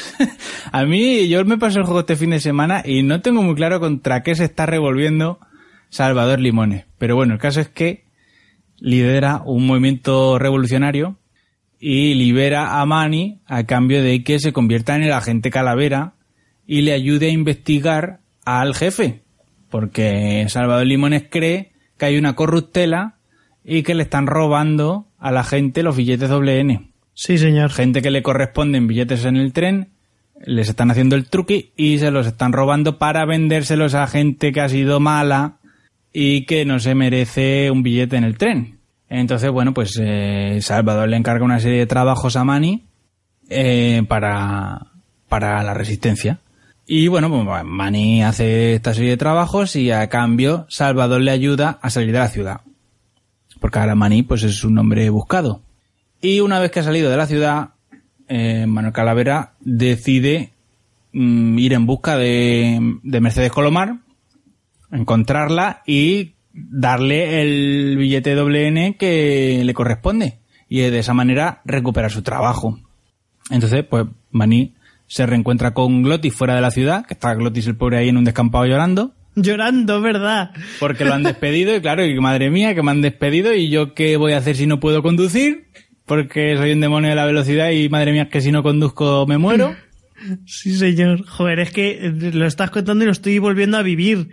a mí, yo me pasé el juego este fin de semana y no tengo muy claro contra qué se está revolviendo Salvador Limones. Pero bueno, el caso es que lidera un movimiento revolucionario y libera a Manny a cambio de que se convierta en el agente Calavera y le ayude a investigar al jefe. Porque Salvador Limones cree que hay una corruptela y que le están robando a la gente los billetes doble ene. Sí, señor. Gente que le corresponden billetes en el tren, les están haciendo el truqui y se los están robando para vendérselos a gente que ha sido mala y que no se merece un billete en el tren. Entonces, bueno, pues eh, Salvador le encarga una serie de trabajos a Manny eh, para, para la resistencia. Y bueno, pues Manny hace esta serie de trabajos y a cambio Salvador le ayuda a salir de la ciudad. Porque ahora Manny pues es un hombre buscado. Y una vez que ha salido de la ciudad, eh, Manuel Calavera decide mm, ir en busca de, de Mercedes Colomar, encontrarla y darle el billete doble ene que le corresponde. Y de esa manera recuperar su trabajo. Entonces, pues Manny se reencuentra con Glottis fuera de la ciudad, que está Glottis el pobre ahí en un descampado llorando. Llorando, ¿verdad? Porque lo han despedido y claro, y madre mía, que me han despedido y yo qué voy a hacer si no puedo conducir, porque soy un demonio de la velocidad y madre mía, es que si no conduzco me muero. Sí, señor. Joder, es que lo estás contando y lo estoy volviendo a vivir.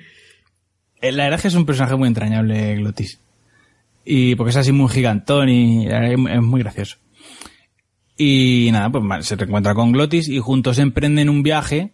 La verdad es que es un personaje muy entrañable, Glottis. Y porque es así muy gigantón y es muy gracioso. Y nada, pues se reencuentra con Glottis y juntos emprenden un viaje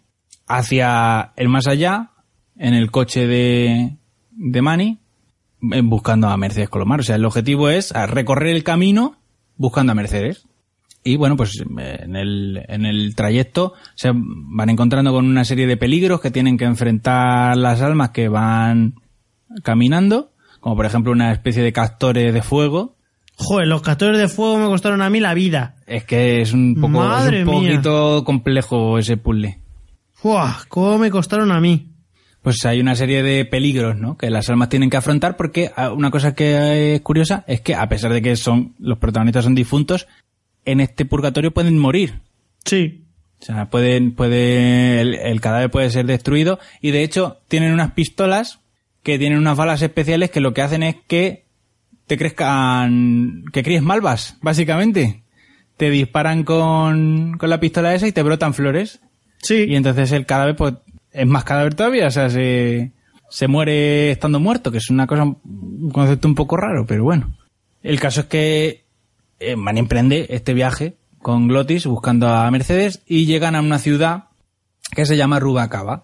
hacia el más allá, en el coche de, de Manny, buscando a Mercedes Colomar. O sea, el objetivo es recorrer el camino buscando a Mercedes. Y bueno, pues en el, en el trayecto se van encontrando con una serie de peligros que tienen que enfrentar las almas que van caminando, como por ejemplo una especie de castores de fuego. Joder, los castores de fuego me costaron a mí la vida. Es que es un poco, Madre es un poquito mía. complejo ese puzzle. ¡Uah! ¿Cómo me costaron a mí? Pues hay una serie de peligros, ¿no?, que las almas tienen que afrontar, porque una cosa que es curiosa es que a pesar de que son los protagonistas son difuntos, en este purgatorio pueden morir. Sí. O sea, pueden, puede, el, el cadáver puede ser destruido y de hecho tienen unas pistolas que tienen unas balas especiales que lo que hacen es que te crezcan, que críes malvas, básicamente. Te disparan con, con la pistola esa y te brotan flores. Sí. Y entonces el cadáver pues es más cadáver todavía, o sea, se, se muere estando muerto, que es una cosa, un concepto un poco raro, pero bueno. El caso es que eh, Manny emprende este viaje con Glottis buscando a Mercedes y llegan a una ciudad que se llama Rubacaba.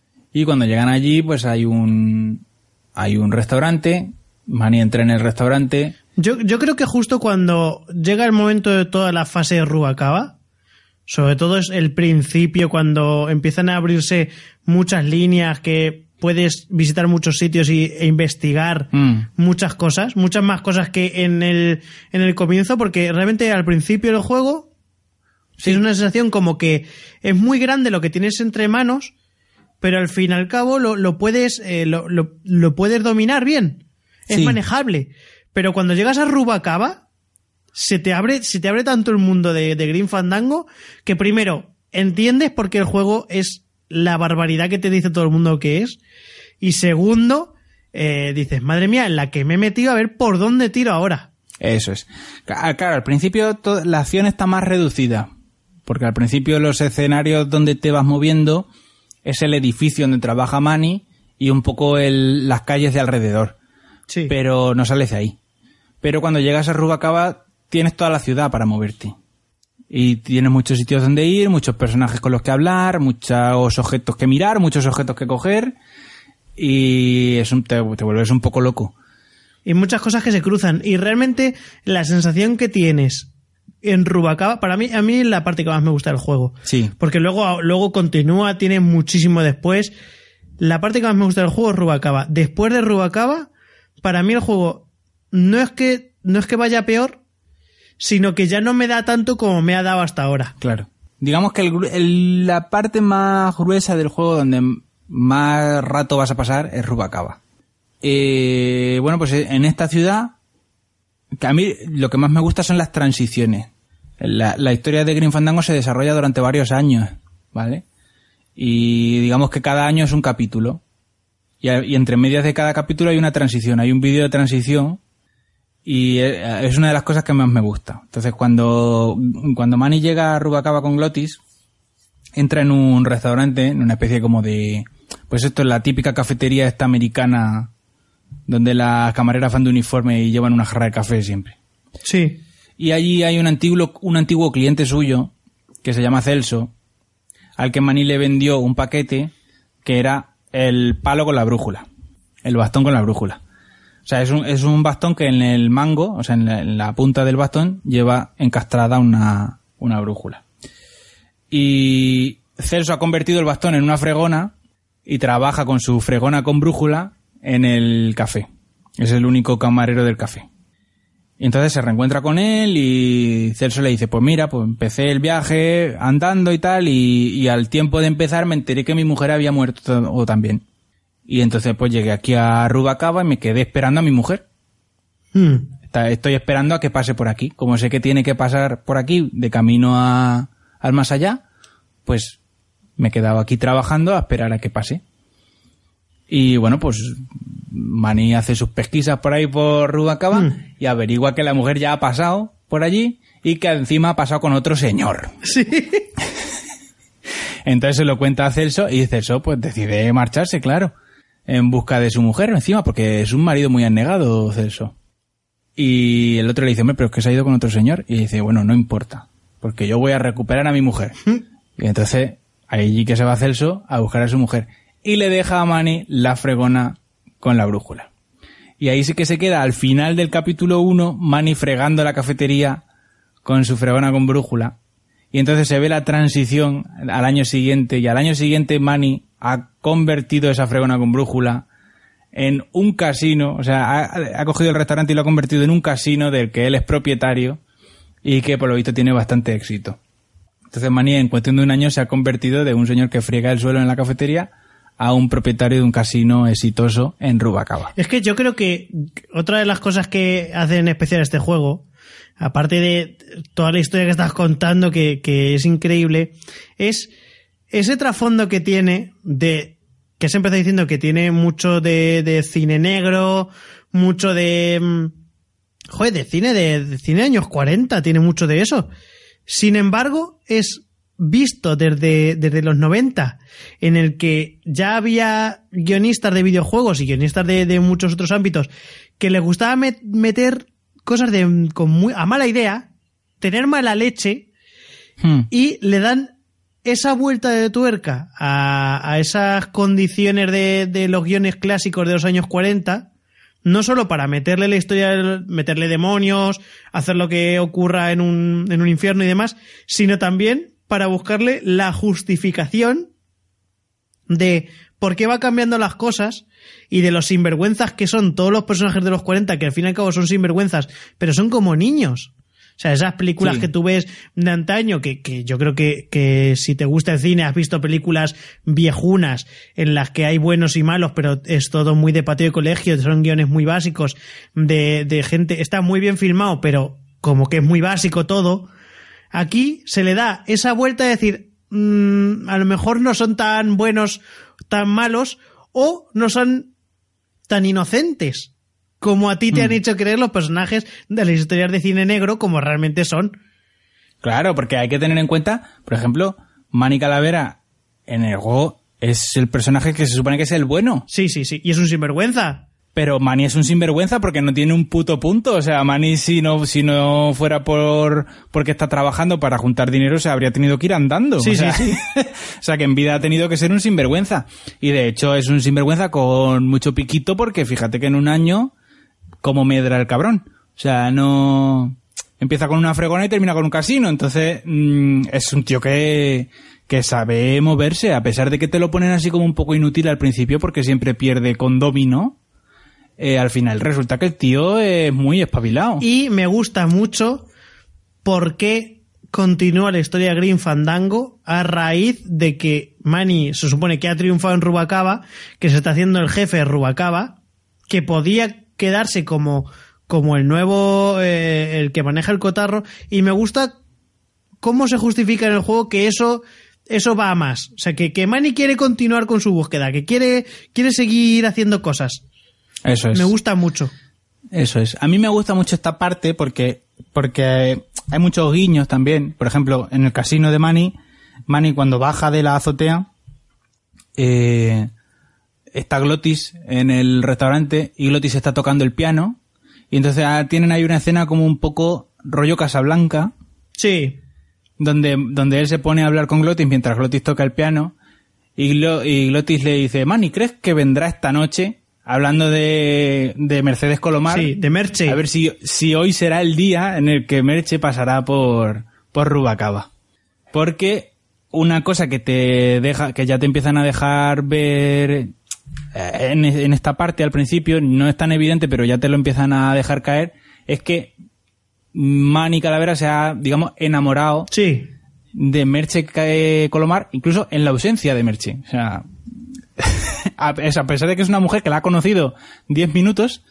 Y cuando llegan allí, pues hay un, hay un restaurante. Manny entra en el restaurante. Yo, yo creo que justo cuando llega el momento de toda la fase de Rubacaba, sobre todo es el principio, cuando empiezan a abrirse muchas líneas, que puedes visitar muchos sitios y, e investigar mm. muchas cosas, muchas más cosas que en el, en el comienzo, porque realmente al principio del juego sí. es una sensación como que es muy grande lo que tienes entre manos, pero al fin y al cabo lo, lo puedes eh, lo, lo, lo puedes dominar bien, es sí. manejable. Pero cuando llegas a Rubacaba, se te abre, se te abre tanto el mundo de, de Grim Fandango que primero entiendes por qué el juego es la barbaridad que te dice todo el mundo que es, y segundo, eh, dices, madre mía, en la que me he metido, a ver por dónde tiro ahora. Eso es. Claro, al principio to- la acción está más reducida, porque al principio los escenarios donde te vas moviendo es el edificio donde trabaja Manny y un poco el, las calles de alrededor. Sí. Pero no sales de ahí. Pero cuando llegas a Rubacaba tienes toda la ciudad para moverte. y tienes muchos sitios donde ir, muchos personajes con los que hablar, muchos objetos que mirar, muchos objetos que coger, y es un, te, te vuelves un poco loco. Y muchas cosas que se cruzan, y realmente la sensación que tienes en Rubacava, para mí, a mí es la parte que más me gusta del juego. Sí. Porque luego, luego continúa, tiene muchísimo después. La parte que más me gusta del juego es Rubacava. Después de Rubacava, para mí el juego no es que, no es que vaya peor, sino que ya no me da tanto como me ha dado hasta ahora. Claro. Digamos que el, el, la parte más gruesa del juego donde más rato vas a pasar es Rubacava. Eh, bueno, pues en esta ciudad, que a mí lo que más me gusta son las transiciones. La, la historia de Grim Fandango se desarrolla durante varios años, ¿vale? Y digamos que cada año es un capítulo. Y, y entre medias de cada capítulo hay una transición, hay un vídeo de transición, y es una de las cosas que más me gusta. Entonces cuando, cuando Manny llega a Rubacava con Glottis, entra en un restaurante, en una especie como de... Pues esto es la típica cafetería esta americana, donde las camareras van de uniforme y llevan una jarra de café siempre. Sí. Y allí hay un antiguo, un antiguo cliente suyo, que se llama Celso, al que Manny le vendió un paquete que era el palo con la brújula, el bastón con la brújula. O sea, es un, es un bastón que en el mango, o sea, en la, en la punta del bastón, lleva encastrada una, una brújula. Y Celso ha convertido el bastón en una fregona y trabaja con su fregona con brújula en el café. Es el único camarero del café. Y entonces se reencuentra con él y Celso le dice, pues mira, pues empecé el viaje andando y tal, y, y al tiempo de empezar me enteré que mi mujer había muerto o también. Y entonces pues llegué aquí a Rubacava y me quedé esperando a mi mujer. Hmm. Está, estoy esperando a que pase por aquí. Como sé que tiene que pasar por aquí de camino a, al más allá, pues me he quedado aquí trabajando a esperar a que pase. Y bueno, pues Manny hace sus pesquisas por ahí por Rubacava mm. y averigua que la mujer ya ha pasado por allí y que encima ha pasado con otro señor. Sí. Entonces se lo cuenta a Celso y Celso pues decide marcharse, claro, en busca de su mujer encima, porque es un marido muy anegado, Celso. Y el otro le dice, hombre, pero es que se ha ido con otro señor. Y dice, bueno, no importa, porque yo voy a recuperar a mi mujer. Y entonces allí que se va Celso a buscar a su mujer. Y le deja a Manny la fregona con la brújula. Y ahí sí que se queda al final del capítulo uno, Manny fregando la cafetería con su fregona con brújula. Y entonces se ve la transición al año siguiente, y al año siguiente Manny ha convertido esa fregona con brújula en un casino, o sea, ha, ha cogido el restaurante y lo ha convertido en un casino del que él es propietario y que por lo visto tiene bastante éxito. Entonces Manny en cuestión de un año se ha convertido de un señor que friega el suelo en la cafetería a un propietario de un casino exitoso en Rubacava. Es que yo creo que otra de las cosas que hacen especial este juego, aparte de toda la historia que estás contando, que, que es increíble, es ese trasfondo que tiene de, que se empezó diciendo que tiene mucho de, de cine negro, mucho de, joder, de cine de, de cine de años cuarenta, tiene mucho de eso. Sin embargo, es visto desde, desde los noventa, en el que ya había guionistas de videojuegos y guionistas de, de muchos otros ámbitos que les gustaba met, meter cosas de, con muy, a mala idea, tener mala leche, hmm. y le dan esa vuelta de tuerca a, a esas condiciones de, de los guiones clásicos de los años cuarenta, no solo para meterle la historia, meterle demonios, hacer lo que ocurra en un, en un infierno y demás, sino también para buscarle la justificación de por qué va cambiando las cosas y de los sinvergüenzas que son todos los personajes de los cuarenta, que al fin y al cabo son sinvergüenzas, pero son como niños. O sea, esas películas sí. que tú ves de antaño, que, que yo creo que, que si te gusta el cine, has visto películas viejunas en las que hay buenos y malos, pero es todo muy de patio de colegio, son guiones muy básicos, de, de gente, está muy bien filmado, pero como que es muy básico todo. Aquí se le da esa vuelta de decir, mmm, a lo mejor no son tan buenos, tan malos, o no son tan inocentes como a ti te mm. han hecho creer los personajes de las historias de cine negro como realmente son. Claro, porque hay que tener en cuenta, por ejemplo, Manny Calavera en el juego es el personaje que se supone que es el bueno. Sí, sí, sí, y es un sinvergüenza. Pero Manny es un sinvergüenza porque no tiene un puto punto. O sea, Manny si no, si no fuera por porque está trabajando para juntar dinero, se habría tenido que ir andando. Sí, o sea, sí, sí. o sea, que en vida ha tenido que ser un sinvergüenza. Y de hecho es un sinvergüenza con mucho piquito porque fíjate que en un año, cómo medra el cabrón. O sea, no... Empieza con una fregona y termina con un casino. Entonces, mmm, es un tío que... que sabe moverse, a pesar de que te lo ponen así como un poco inútil al principio porque siempre pierde con dominó. Eh, al final resulta que el tío es muy espabilado. Y me gusta mucho porque continúa la historia de Grim Fandango a raíz de que Manny se supone que ha triunfado en Rubacaba, que se está haciendo el jefe de Rubacaba, que podía quedarse como, como el nuevo, eh, el que maneja el cotarro, y me gusta cómo se justifica en el juego que eso... Eso va a más. O sea, que, que Manny quiere continuar con su búsqueda, que quiere, quiere seguir haciendo cosas. Eso es. Me gusta mucho. Eso es. A mí me gusta mucho esta parte porque, porque hay muchos guiños también. Por ejemplo, en el casino de Manny, Manny cuando baja de la azotea, eh, está Glottis en el restaurante y Glottis está tocando el piano. Y entonces ah, tienen ahí una escena como un poco rollo Casablanca. Sí. Donde, donde él se pone a hablar con Glottis mientras Glottis toca el piano y, Glo, y Glottis le dice, Manny, ¿crees que vendrá esta noche? Hablando de, de Mercedes Colomar. Sí, de Merche. A ver si, si hoy será el día en el que Merche pasará por, por Rubacaba. Porque una cosa que te deja, que ya te empiezan a dejar ver en, en esta parte al principio, no es tan evidente, pero ya te lo empiezan a dejar caer, es que Manny Calavera se ha, digamos, enamorado sí. de Merche Colomar, incluso en la ausencia de Merche. O sea, a pesar de que es una mujer que la ha conocido diez minutos,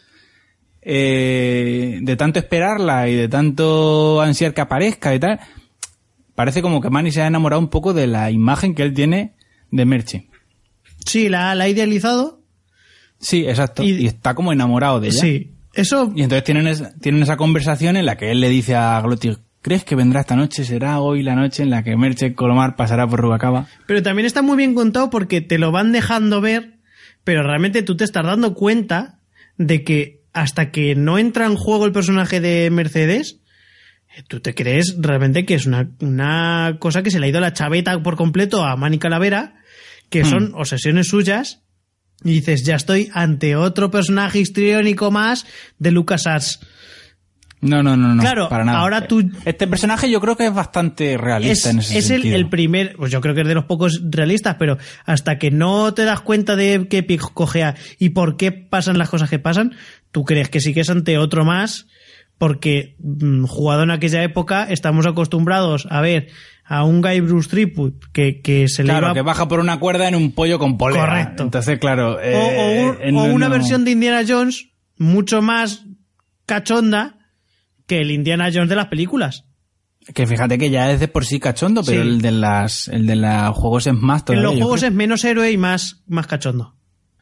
eh, de tanto esperarla y de tanto ansiar que aparezca y tal, parece como que Manny se ha enamorado un poco de la imagen que él tiene de Merche. Sí, la, la ha idealizado. Sí, exacto. Y, y está como enamorado de ella. Sí. Eso... Y entonces tienen, es, tienen esa conversación en la que él le dice a Glottis, ¿crees que vendrá esta noche? ¿Será hoy la noche en la que Merche Colomar pasará por Rubacaba? Pero también está muy bien contado porque te lo van dejando ver, pero realmente tú te estás dando cuenta de que hasta que no entra en juego el personaje de Mercedes, tú te crees realmente que es una, una cosa que se le ha ido la chaveta por completo a Manny Calavera, que son hmm. obsesiones suyas. Y dices, ya estoy ante otro personaje histriónico más de LucasArts. No, no, no, no. Claro, para nada. Ahora tú... Este personaje yo creo que es bastante realista es, en ese es sentido. Es el, el primer... Pues yo creo que es de los pocos realistas, pero hasta que no te das cuenta de qué cojea y por qué pasan las cosas que pasan, tú crees que sí que es ante otro más, porque mmm, jugado en aquella época estamos acostumbrados a ver a un Guy Bruce Threepwood que, que se claro, le va... que baja por una cuerda en un pollo con polera. Correcto. Entonces, claro... Eh, o, o, un, eh, o no, una no. versión de Indiana Jones mucho más cachonda que el Indiana Jones de las películas. Que fíjate que ya es de por sí cachondo, pero sí. el de las el de los juegos es más todavía. En los juegos creo. es menos héroe y más, más cachondo.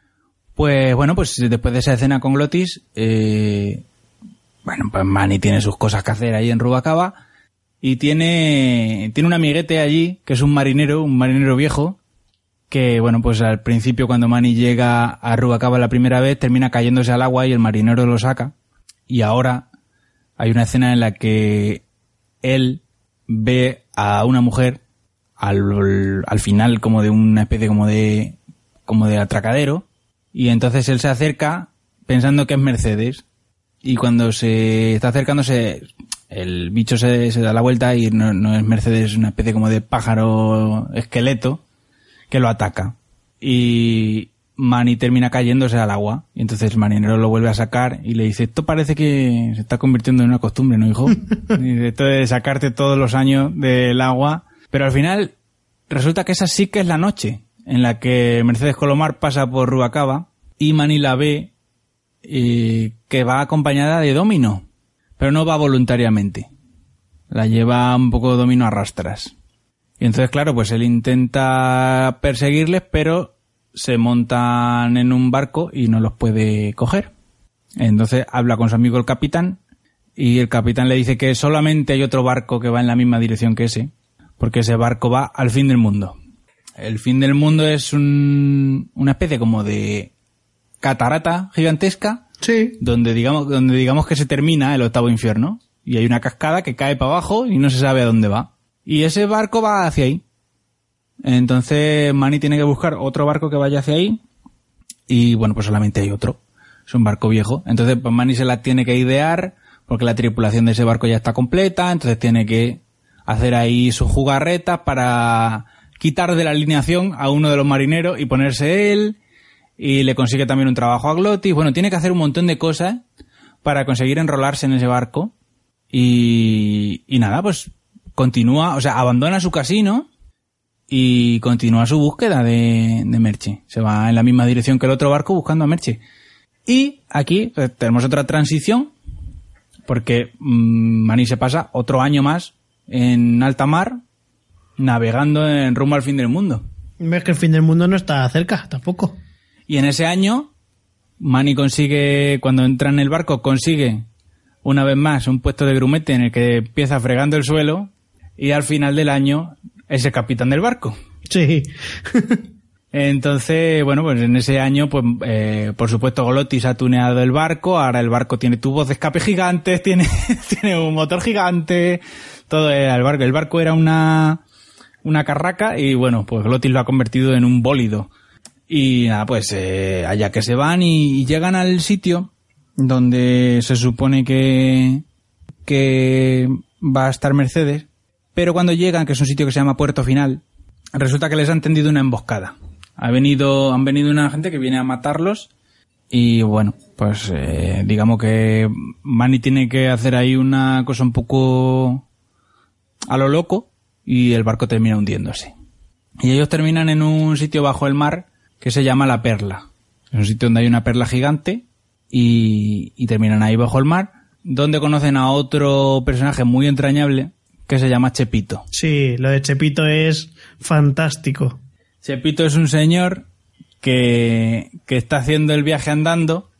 Pues bueno, pues después de esa escena con Glottis, eh, bueno, pues Manny tiene sus cosas que hacer ahí en Rubacaba y tiene tiene un amiguete allí que es un marinero, un marinero viejo, que bueno, pues al principio cuando Manny llega a Rubacaba la primera vez termina cayéndose al agua y el marinero lo saca, y ahora hay una escena en la que él ve a una mujer al, al final como de una especie como de como de atracadero, y entonces él se acerca pensando que es Mercedes, y cuando se está acercándose el bicho se, se da la vuelta y no, no es Mercedes, es una especie como de pájaro esqueleto que lo ataca, y Manny termina cayéndose al agua, y entonces el marinero lo vuelve a sacar y le dice, esto parece que se está convirtiendo en una costumbre, ¿no, hijo? Y esto de sacarte todos los años del agua. Pero al final resulta que esa sí que es la noche en la que Mercedes Colomar pasa por Rubacaba y Manny la ve, eh, que va acompañada de Domino, pero no va voluntariamente, la lleva un poco Domino a rastras. Y entonces, claro, pues él intenta perseguirles, pero se montan en un barco y no los puede coger. Entonces habla con su amigo el capitán, y el capitán le dice que solamente hay otro barco que va en la misma dirección que ese, porque ese barco va al fin del mundo. El fin del mundo es un, una especie como de catarata gigantesca, Sí. donde digamos, donde digamos que se termina el octavo infierno. Y hay una cascada que cae para abajo y no se sabe a dónde va. Y ese barco va hacia ahí. Entonces Manny tiene que buscar otro barco que vaya hacia ahí. Y bueno, pues solamente hay otro. Es un barco viejo. Entonces pues Manny se la tiene que idear porque la tripulación de ese barco ya está completa. Entonces tiene que hacer ahí sus jugarretas para quitar de la alineación a uno de los marineros y ponerse él. Y le consigue también un trabajo a Glottis. Bueno, tiene que hacer un montón de cosas para conseguir enrolarse en ese barco. Y, y nada, pues continúa, o sea, abandona su casino y continúa su búsqueda de, de Merche. Se va en la misma dirección que el otro barco buscando a Merche. Y aquí pues, tenemos otra transición, porque mmm, Manny se pasa otro año más en alta mar, navegando en rumbo al fin del mundo. Ves que el fin del mundo no está cerca, tampoco. Y en ese año, Manny consigue, cuando entra en el barco, consigue una vez más un puesto de grumete en el que empieza fregando el suelo y al final del año es el capitán del barco. Sí. Entonces, bueno, pues en ese año, pues eh, por supuesto Glottis ha tuneado el barco, ahora el barco tiene tubos de escape gigantes, tiene, tiene un motor gigante, todo era el barco. El barco era una, una carraca y bueno, pues Glottis lo ha convertido en un bólido. Y nada, pues eh, allá que se van y, y llegan al sitio donde se supone que, que va a estar Mercedes, pero cuando llegan, que es un sitio que se llama Puerto Final, resulta que les han tendido una emboscada. Ha venido, han venido una gente que viene a matarlos y bueno, pues eh, digamos que Manny tiene que hacer ahí una cosa un poco a lo loco y el barco termina hundiéndose. Y ellos terminan en un sitio bajo el mar que se llama La Perla. Es un sitio donde hay una perla gigante. Y, y terminan ahí bajo el mar, donde conocen a otro personaje muy entrañable que se llama Chepito. Sí, lo de Chepito es fantástico. Chepito es un señor que, que está haciendo el viaje andando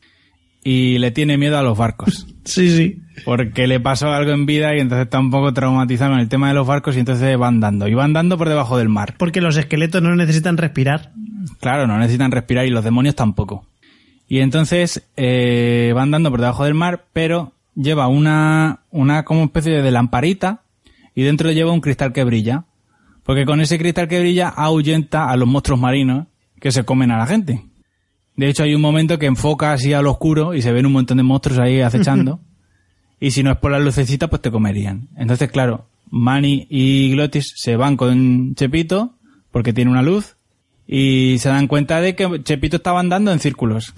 y le tiene miedo a los barcos. Sí, sí. Porque le pasó algo en vida y entonces está un poco traumatizado con el tema de los barcos y entonces va andando. Y va andando por debajo del mar. Porque los esqueletos no necesitan respirar. Claro, no necesitan respirar y los demonios tampoco. Y entonces eh, va andando por debajo del mar, pero lleva una, una como especie de lamparita y dentro lleva un cristal que brilla. Porque con ese cristal que brilla ahuyenta a los monstruos marinos que se comen a la gente. De hecho hay un momento que enfoca así al oscuro y se ven un montón de monstruos ahí acechando. Y si no es por la lucecita, pues te comerían. Entonces, claro, Manny y Glottis se van con Chepito porque tiene una luz y se dan cuenta de que Chepito estaba andando en círculos.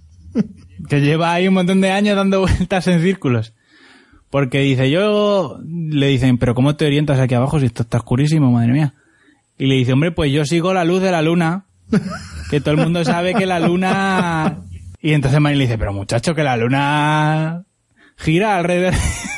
Que lleva ahí un montón de años dando vueltas en círculos. Porque dice, yo... Le dicen, pero ¿cómo te orientas aquí abajo si esto está oscurísimo, madre mía? Y le dice, hombre, pues yo sigo la luz de la luna. Que todo el mundo sabe que la luna... Y entonces Manny le dice, pero muchacho, que la luna gira alrededor...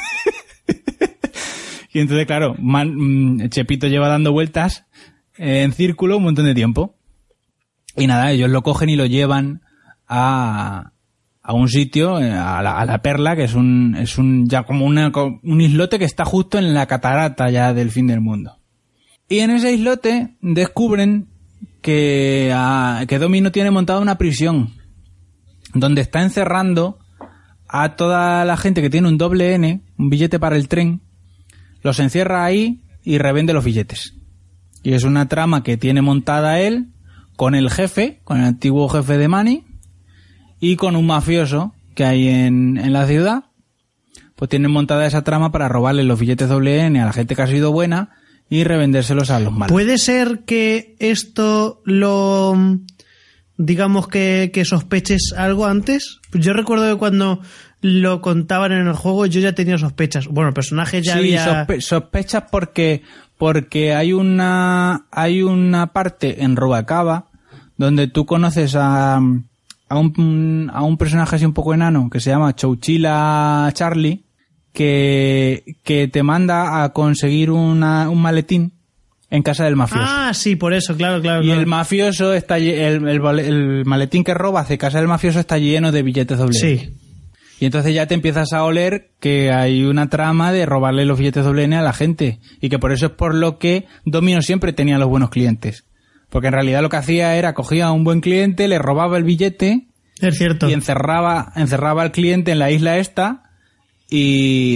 Y entonces, claro, Man... Chepito lleva dando vueltas en círculo un montón de tiempo. Y nada, ellos lo cogen y lo llevan a... a un sitio, a la, a la Perla, que es un, es un, ya como una, un islote que está justo en la catarata ya del fin del mundo. Y en ese islote descubren que, a, que Domino tiene montada una prisión, donde está encerrando a toda la gente que tiene un doble N, un billete para el tren, los encierra ahí y revende los billetes. Y es una trama que tiene montada él, con el jefe, con el antiguo jefe de Manny, y con un mafioso que hay en, en la ciudad, pues tienen montada esa trama para robarle los billetes doble N a la gente que ha sido buena y revendérselos a los malos. ¿Puede ser que esto lo... digamos que, que sospeches algo antes? Yo recuerdo que cuando lo contaban en el juego yo ya tenía sospechas. Bueno, el personaje ya sí, había... sospe- sospechas porque, porque hay una, hay una parte en Rubacava donde tú conoces a... a un, a un personaje así un poco enano que se llama Chowchila Charlie, que, que te manda a conseguir una, un maletín en casa del mafioso. Ah, sí, por eso, claro, claro. Y claro. el mafioso está lle- el, el, el maletín que roba hacia casa del mafioso está lleno de billetes doble. Sí. Y entonces ya te empiezas a oler que hay una trama de robarle los billetes doble N a la gente. Y que por eso es por lo que Domino siempre tenía los buenos clientes. Porque en realidad lo que hacía era cogía a un buen cliente, le robaba el billete Es cierto. Y encerraba, encerraba al cliente en la isla esta y,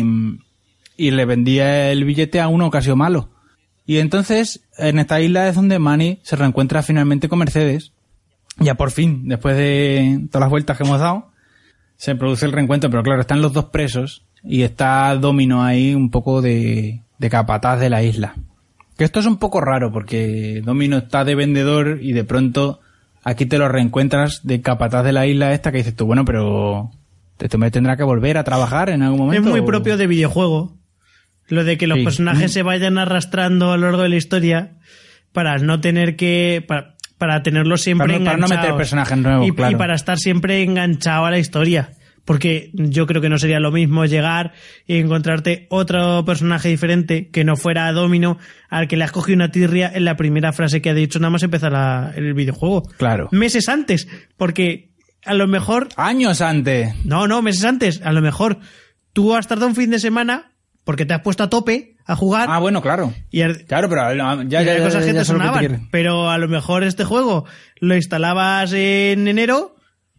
y le vendía el billete a uno casi o malo. Y entonces, en esta isla es donde Manny se reencuentra finalmente con Mercedes. Ya por fin, después de todas las vueltas que hemos dado, se produce el reencuentro. Pero claro, están los dos presos y está Domino ahí un poco de, de capataz de la isla. Que esto es un poco raro porque Domino está de vendedor y de pronto aquí te lo reencuentras de capataz de la isla esta que dices tú, bueno, pero ¿te me tendrá que volver a trabajar en algún momento? Es muy o... propio de videojuego. Lo de que los sí. personajes se vayan arrastrando a lo largo de la historia para no tener que... Para, para tenerlos siempre para no, enganchados. Para no meter personajes nuevos, y, claro. y para estar siempre enganchado a la historia. Porque yo creo que no sería lo mismo llegar y encontrarte otro personaje diferente que no fuera Domino al que le has cogido una tirria en la primera frase que ha dicho nada más empezar la, el videojuego. Claro. Meses antes, porque a lo mejor... Años antes. No, no, meses antes. A lo mejor tú has tardado un fin de semana porque te has puesto a tope a jugar. Ah, bueno, claro. Y er, claro, pero ya, y ya, hay ya, cosas ya, que ya te sé lo que te sonaban. quiere. Pero a lo mejor este juego lo instalabas en enero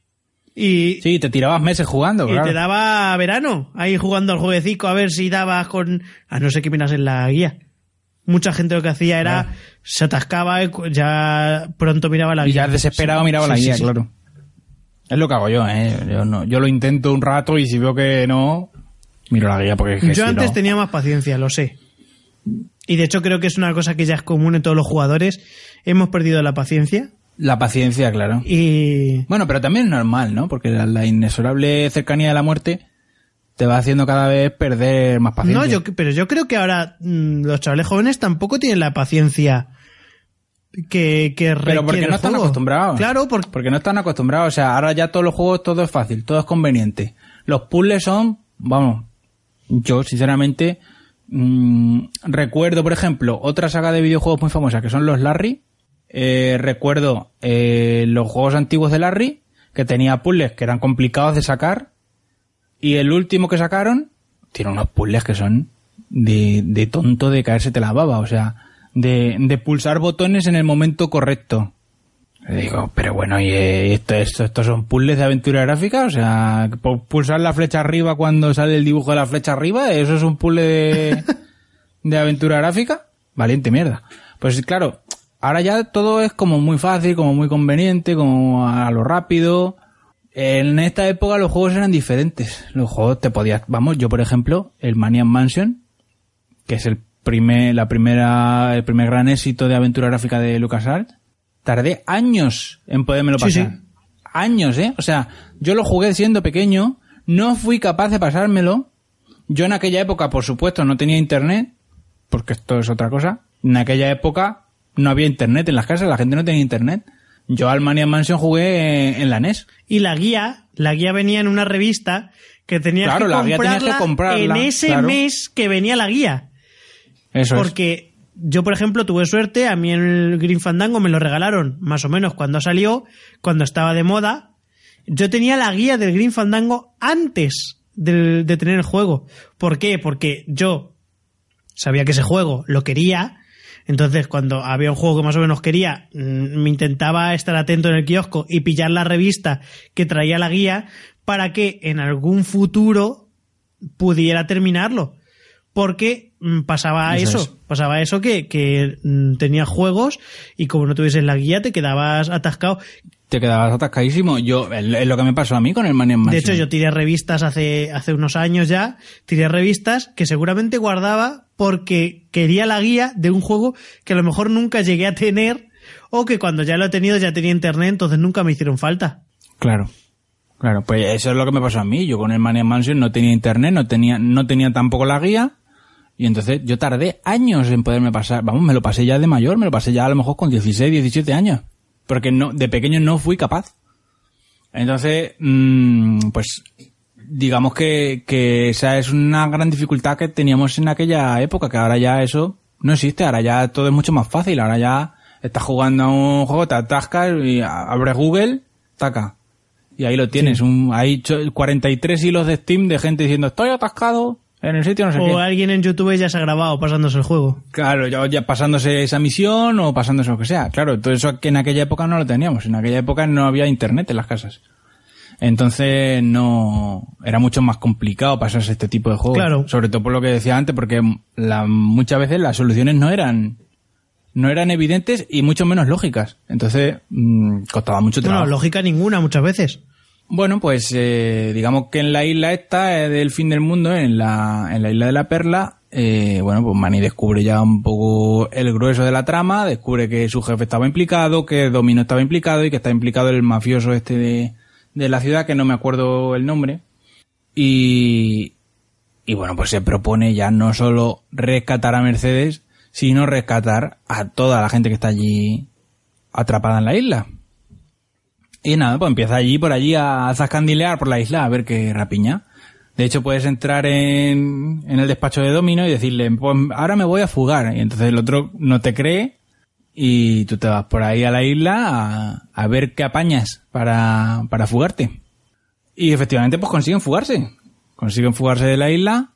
y... Sí, te tirabas meses jugando, y claro. te daba verano ahí jugando al jueguecito a ver si dabas con... A no ser que miras en la guía. Mucha gente lo que hacía era... Claro. Se atascaba y ya pronto miraba la Y guía. ya desesperado Sí, miraba sí, la sí, guía, sí. claro. Es lo que hago yo, ¿eh? Yo, no, yo lo intento un rato y si veo que no, miro la guía porque es que Yo si antes no... tenía más paciencia, lo sé. Y de hecho creo que es una cosa que ya es común en todos los jugadores. Hemos perdido la paciencia. La paciencia, claro. Y... Bueno, pero también es normal, ¿no? Porque la, la inexorable cercanía de la muerte te va haciendo cada vez perder más paciencia. No, yo, pero yo creo que ahora mmm, los chavales jóvenes tampoco tienen la paciencia que, que requiere Pero porque no el están juego. acostumbrados. Claro, porque... porque no están acostumbrados. O sea, ahora ya todos los juegos todo es fácil, todo es conveniente. Los puzzles son, vamos, yo sinceramente mmm, recuerdo, por ejemplo, otra saga de videojuegos muy famosa que son los Larry. Eh, recuerdo eh, los juegos antiguos de Larry, que tenía puzzles que eran complicados de sacar, y el último que sacaron tiene unos puzzles que son de, de tonto de caérsete la baba, o sea, de, de pulsar botones en el momento correcto. Le digo, pero bueno, ¿y esto, esto, estos son puzzles de aventura gráfica? O sea, pulsar la flecha arriba cuando sale el dibujo de la flecha arriba, ¿eso es un puzzle de, de aventura gráfica? Valiente mierda. Pues claro, ahora ya todo es como muy fácil, como muy conveniente, como a lo rápido. En esta época los juegos eran diferentes. Los juegos te podías... Vamos, yo por ejemplo, el Maniac Mansion, que es el primer, la primera, el primer gran éxito de aventura gráfica de LucasArts, tardé años en podérmelo pasar. Sí, sí. Años, ¿eh? O sea, yo lo jugué siendo pequeño, no fui capaz de pasármelo. Yo en aquella época, por supuesto, no tenía internet, porque esto es otra cosa. En aquella época no había internet en las casas, la gente no tenía internet. Yo al Maniac Mansion jugué en la N E S. Y la guía, la guía venía en una revista que tenías Claro, que la guía comprarla, tenías que comprarla, en ese claro. mes que venía la guía. Eso Porque yo, por ejemplo, tuve suerte, a mí el Grim Fandango me lo regalaron más o menos cuando salió, cuando estaba de moda. Yo tenía la guía del Grim Fandango antes de, de tener el juego. ¿Por qué? Porque yo sabía que ese juego lo quería. Entonces, cuando había un juego que más o menos quería, me intentaba estar atento en el kiosco y pillar la revista que traía la guía para que en algún futuro pudiera terminarlo. Porque pasaba eso, eso es. pasaba eso que, que tenía juegos y como no tuvieses la guía te quedabas atascado. Te quedabas atascadísimo. Yo, es es lo que me pasó a mí con el Maniac Mansion. De hecho, yo tiré revistas hace, hace unos años ya, tiré revistas que seguramente guardaba porque quería la guía de un juego que a lo mejor nunca llegué a tener o que cuando ya lo he tenido ya tenía internet, entonces nunca me hicieron falta. Claro. Claro, pues eso es lo que me pasó a mí. Yo con el Maniac Mansion no tenía internet, no tenía, no tenía tampoco la guía. Y entonces yo tardé años en poderme pasar. Vamos, me lo pasé ya de mayor, me lo pasé ya a lo mejor con dieciséis, diecisiete años. Porque no, de pequeño no fui capaz. Entonces, mmm, pues, digamos que, que esa es una gran dificultad que teníamos en aquella época, que ahora ya eso no existe, ahora ya todo es mucho más fácil, ahora ya estás jugando a un juego, te atascas y abres Google, taca. Y ahí lo tienes, Sí. un, hay cuarenta y tres hilos de Steam de gente diciendo, estoy atascado en el sitio no sé O qué. alguien en YouTube ya se ha grabado pasándose el juego. Claro, ya, ya pasándose esa misión o pasándose lo que sea. Claro, todo eso que en aquella época no lo teníamos. En aquella época no había internet en las casas. Entonces no era mucho más complicado pasarse este tipo de juegos. Claro. Sobre todo por lo que decía antes, porque la, muchas veces las soluciones no eran no eran evidentes y mucho menos lógicas. Entonces mmm, costaba mucho trabajo. No, lógica ninguna muchas veces. Bueno, pues eh, digamos que en la isla esta eh, del fin del mundo, en la en la isla de la Perla, eh, bueno, pues Manny descubre ya un poco el grueso de la trama, descubre que su jefe estaba implicado, que Domino estaba implicado y que está implicado el mafioso este de, de la ciudad, que no me acuerdo el nombre. Y, y bueno, pues se propone ya no solo rescatar a Mercedes, sino rescatar a toda la gente que está allí atrapada en la isla. Y nada, pues empieza allí, por allí a zascandilear por la isla a ver qué rapiña. De hecho, puedes entrar en, en el despacho de Domino y decirle, pues ahora me voy a fugar. Y entonces el otro no te cree y tú te vas por ahí a la isla a, a ver qué apañas para, para fugarte. Y efectivamente, pues consiguen fugarse. Consiguen fugarse de la isla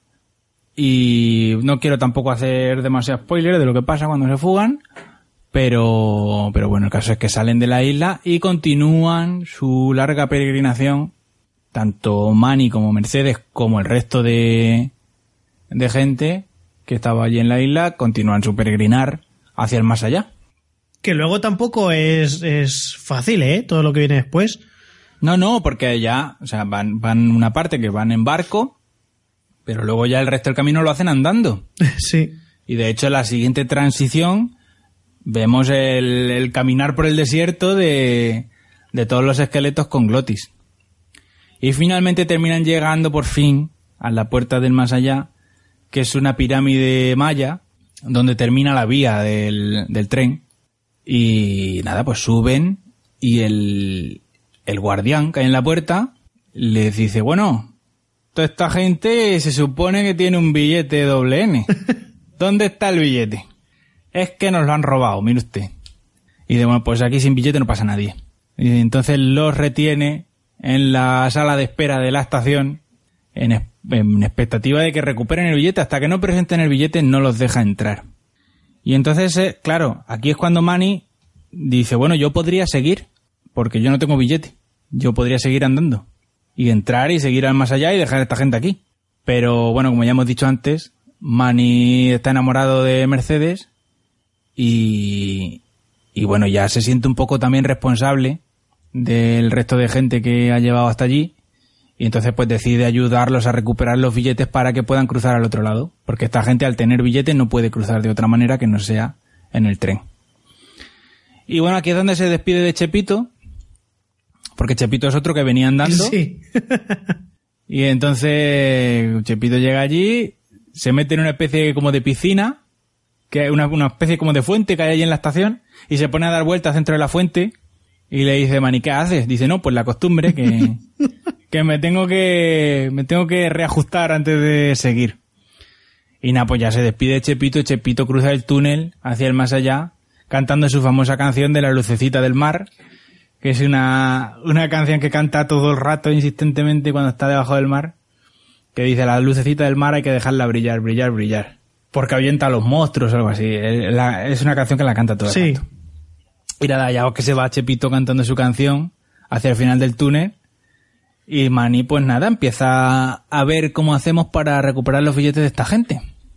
y no quiero tampoco hacer demasiado spoiler de lo que pasa cuando se fugan. Pero, pero bueno, el caso es que salen de la isla y continúan su larga peregrinación. Tanto Manny como Mercedes como el resto de, de gente que estaba allí en la isla continúan su peregrinar hacia el más allá. Que luego tampoco es, es fácil, ¿eh? Todo lo que viene después. No, no, porque ya, o sea, van, van una parte que van en barco, pero luego ya el resto del camino lo hacen andando. Sí. Y de hecho, en la siguiente transición vemos el, el caminar por el desierto de, de todos los esqueletos con Glottis. Y finalmente terminan llegando por fin a la puerta del más allá, que es una pirámide maya, donde termina la vía del, del tren. Y nada, pues suben y el, el guardián que hay en la puerta les dice, bueno, toda esta gente se supone que tiene un billete doble N. ¿Dónde está el billete? Es que nos lo han robado, mire usted. Y de bueno, pues aquí sin billete no pasa nadie. Y entonces los retiene en la sala de espera de la estación en, es- en expectativa de que recuperen el billete. Hasta que no presenten el billete no los deja entrar. Y entonces, eh, claro, aquí es cuando Manny dice, bueno, yo podría seguir, porque yo no tengo billete. Yo podría seguir andando y entrar y seguir al más allá y dejar a esta gente aquí. Pero bueno, como ya hemos dicho antes, Manny está enamorado de Mercedes y, y bueno, ya se siente un poco también responsable del resto de gente que ha llevado hasta allí y entonces pues decide ayudarlos a recuperar los billetes para que puedan cruzar al otro lado, porque esta gente al tener billetes no puede cruzar de otra manera que no sea en el tren. Y bueno, aquí es donde se despide de Chepito, porque Chepito es otro que venía andando. Sí. Y entonces Chepito llega allí, se mete en una especie como de piscina, que es una, una especie como de fuente que hay allí en la estación, y se pone a dar vueltas dentro de la fuente y le dice, Manny, ¿qué haces? Dice, no, pues la costumbre que, que me tengo que me tengo que reajustar antes de seguir. Y nada, pues ya se despide Chepito, Chepito cruza el túnel hacia el más allá, cantando su famosa canción de La lucecita del mar, que es una, una canción que canta todo el rato insistentemente cuando está debajo del mar, que dice, la lucecita del mar hay que dejarla brillar, brillar, brillar, porque ahuyenta a los monstruos o algo así. Es, la, es una canción que la canta todo el Sí. rato. Y nada, ya que se va Chepito cantando su canción hacia el final del túnel, y Manny pues nada, empieza a ver cómo hacemos para recuperar los billetes de esta gente.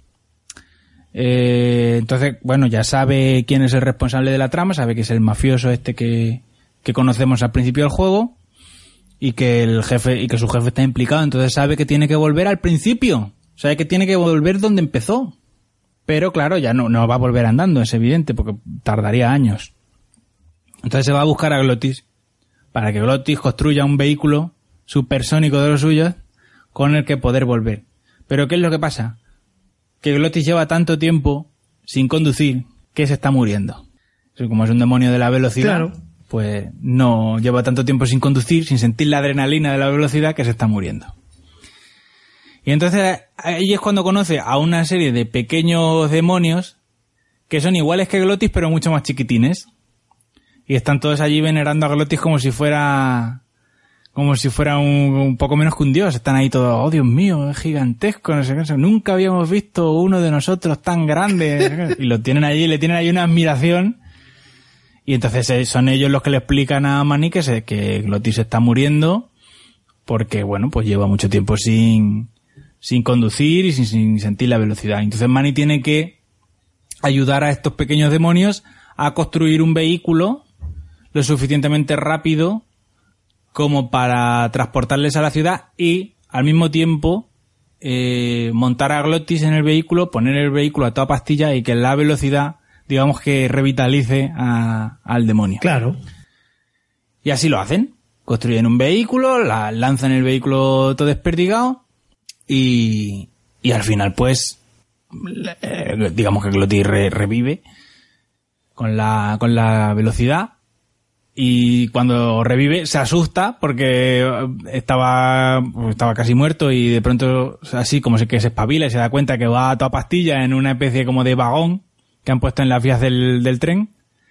Eh, entonces, bueno, ya sabe quién es el responsable de la trama, sabe que es el mafioso este que, que conocemos al principio del juego, y que el jefe, y que su jefe está implicado, entonces sabe que tiene que volver al principio, sabe que tiene que volver donde empezó. Pero claro, ya no, no va a volver andando, es evidente, porque tardaría años. Entonces se va a buscar a Glottis, para que Glottis construya un vehículo supersónico de los suyos con el que poder volver. Pero ¿qué es lo que pasa? Que Glottis lleva tanto tiempo sin conducir que se está muriendo. Como es un demonio de la velocidad, Claro. pues no lleva tanto tiempo sin conducir, sin sentir la adrenalina de la velocidad, que se está muriendo. Y entonces ahí es cuando conoce a una serie de pequeños demonios que son iguales que Glottis pero mucho más chiquitines. Y están todos allí venerando a Glottis como si fuera como si fuera un, un poco menos que un dios. Están ahí todos, oh Dios mío, es gigantesco, no sé qué. Nunca habíamos visto uno de nosotros tan grande. Y lo tienen allí, le tienen ahí una admiración. Y entonces son ellos los que le explican a Manny que, se, que Glottis se está muriendo porque, bueno, pues lleva mucho tiempo sin, sin conducir y sin, sin sentir la velocidad. Entonces Manny tiene que ayudar a estos pequeños demonios a construir un vehículo lo suficientemente rápido como para transportarles a la ciudad y, al mismo tiempo, eh, montar a Glottis en el vehículo, poner el vehículo a toda pastilla y que la velocidad, digamos que revitalice a, al demonio. Claro. Y así lo hacen. Construyen un vehículo, la, lanzan el vehículo todo desperdigado y, y al final, pues, eh, digamos que Glottis re, revive con la, con la velocidad. Y cuando revive se asusta porque estaba estaba casi muerto y de pronto así como que se espabila y se da cuenta que va a toda pastilla en una especie como de vagón que han puesto en las vías del, del tren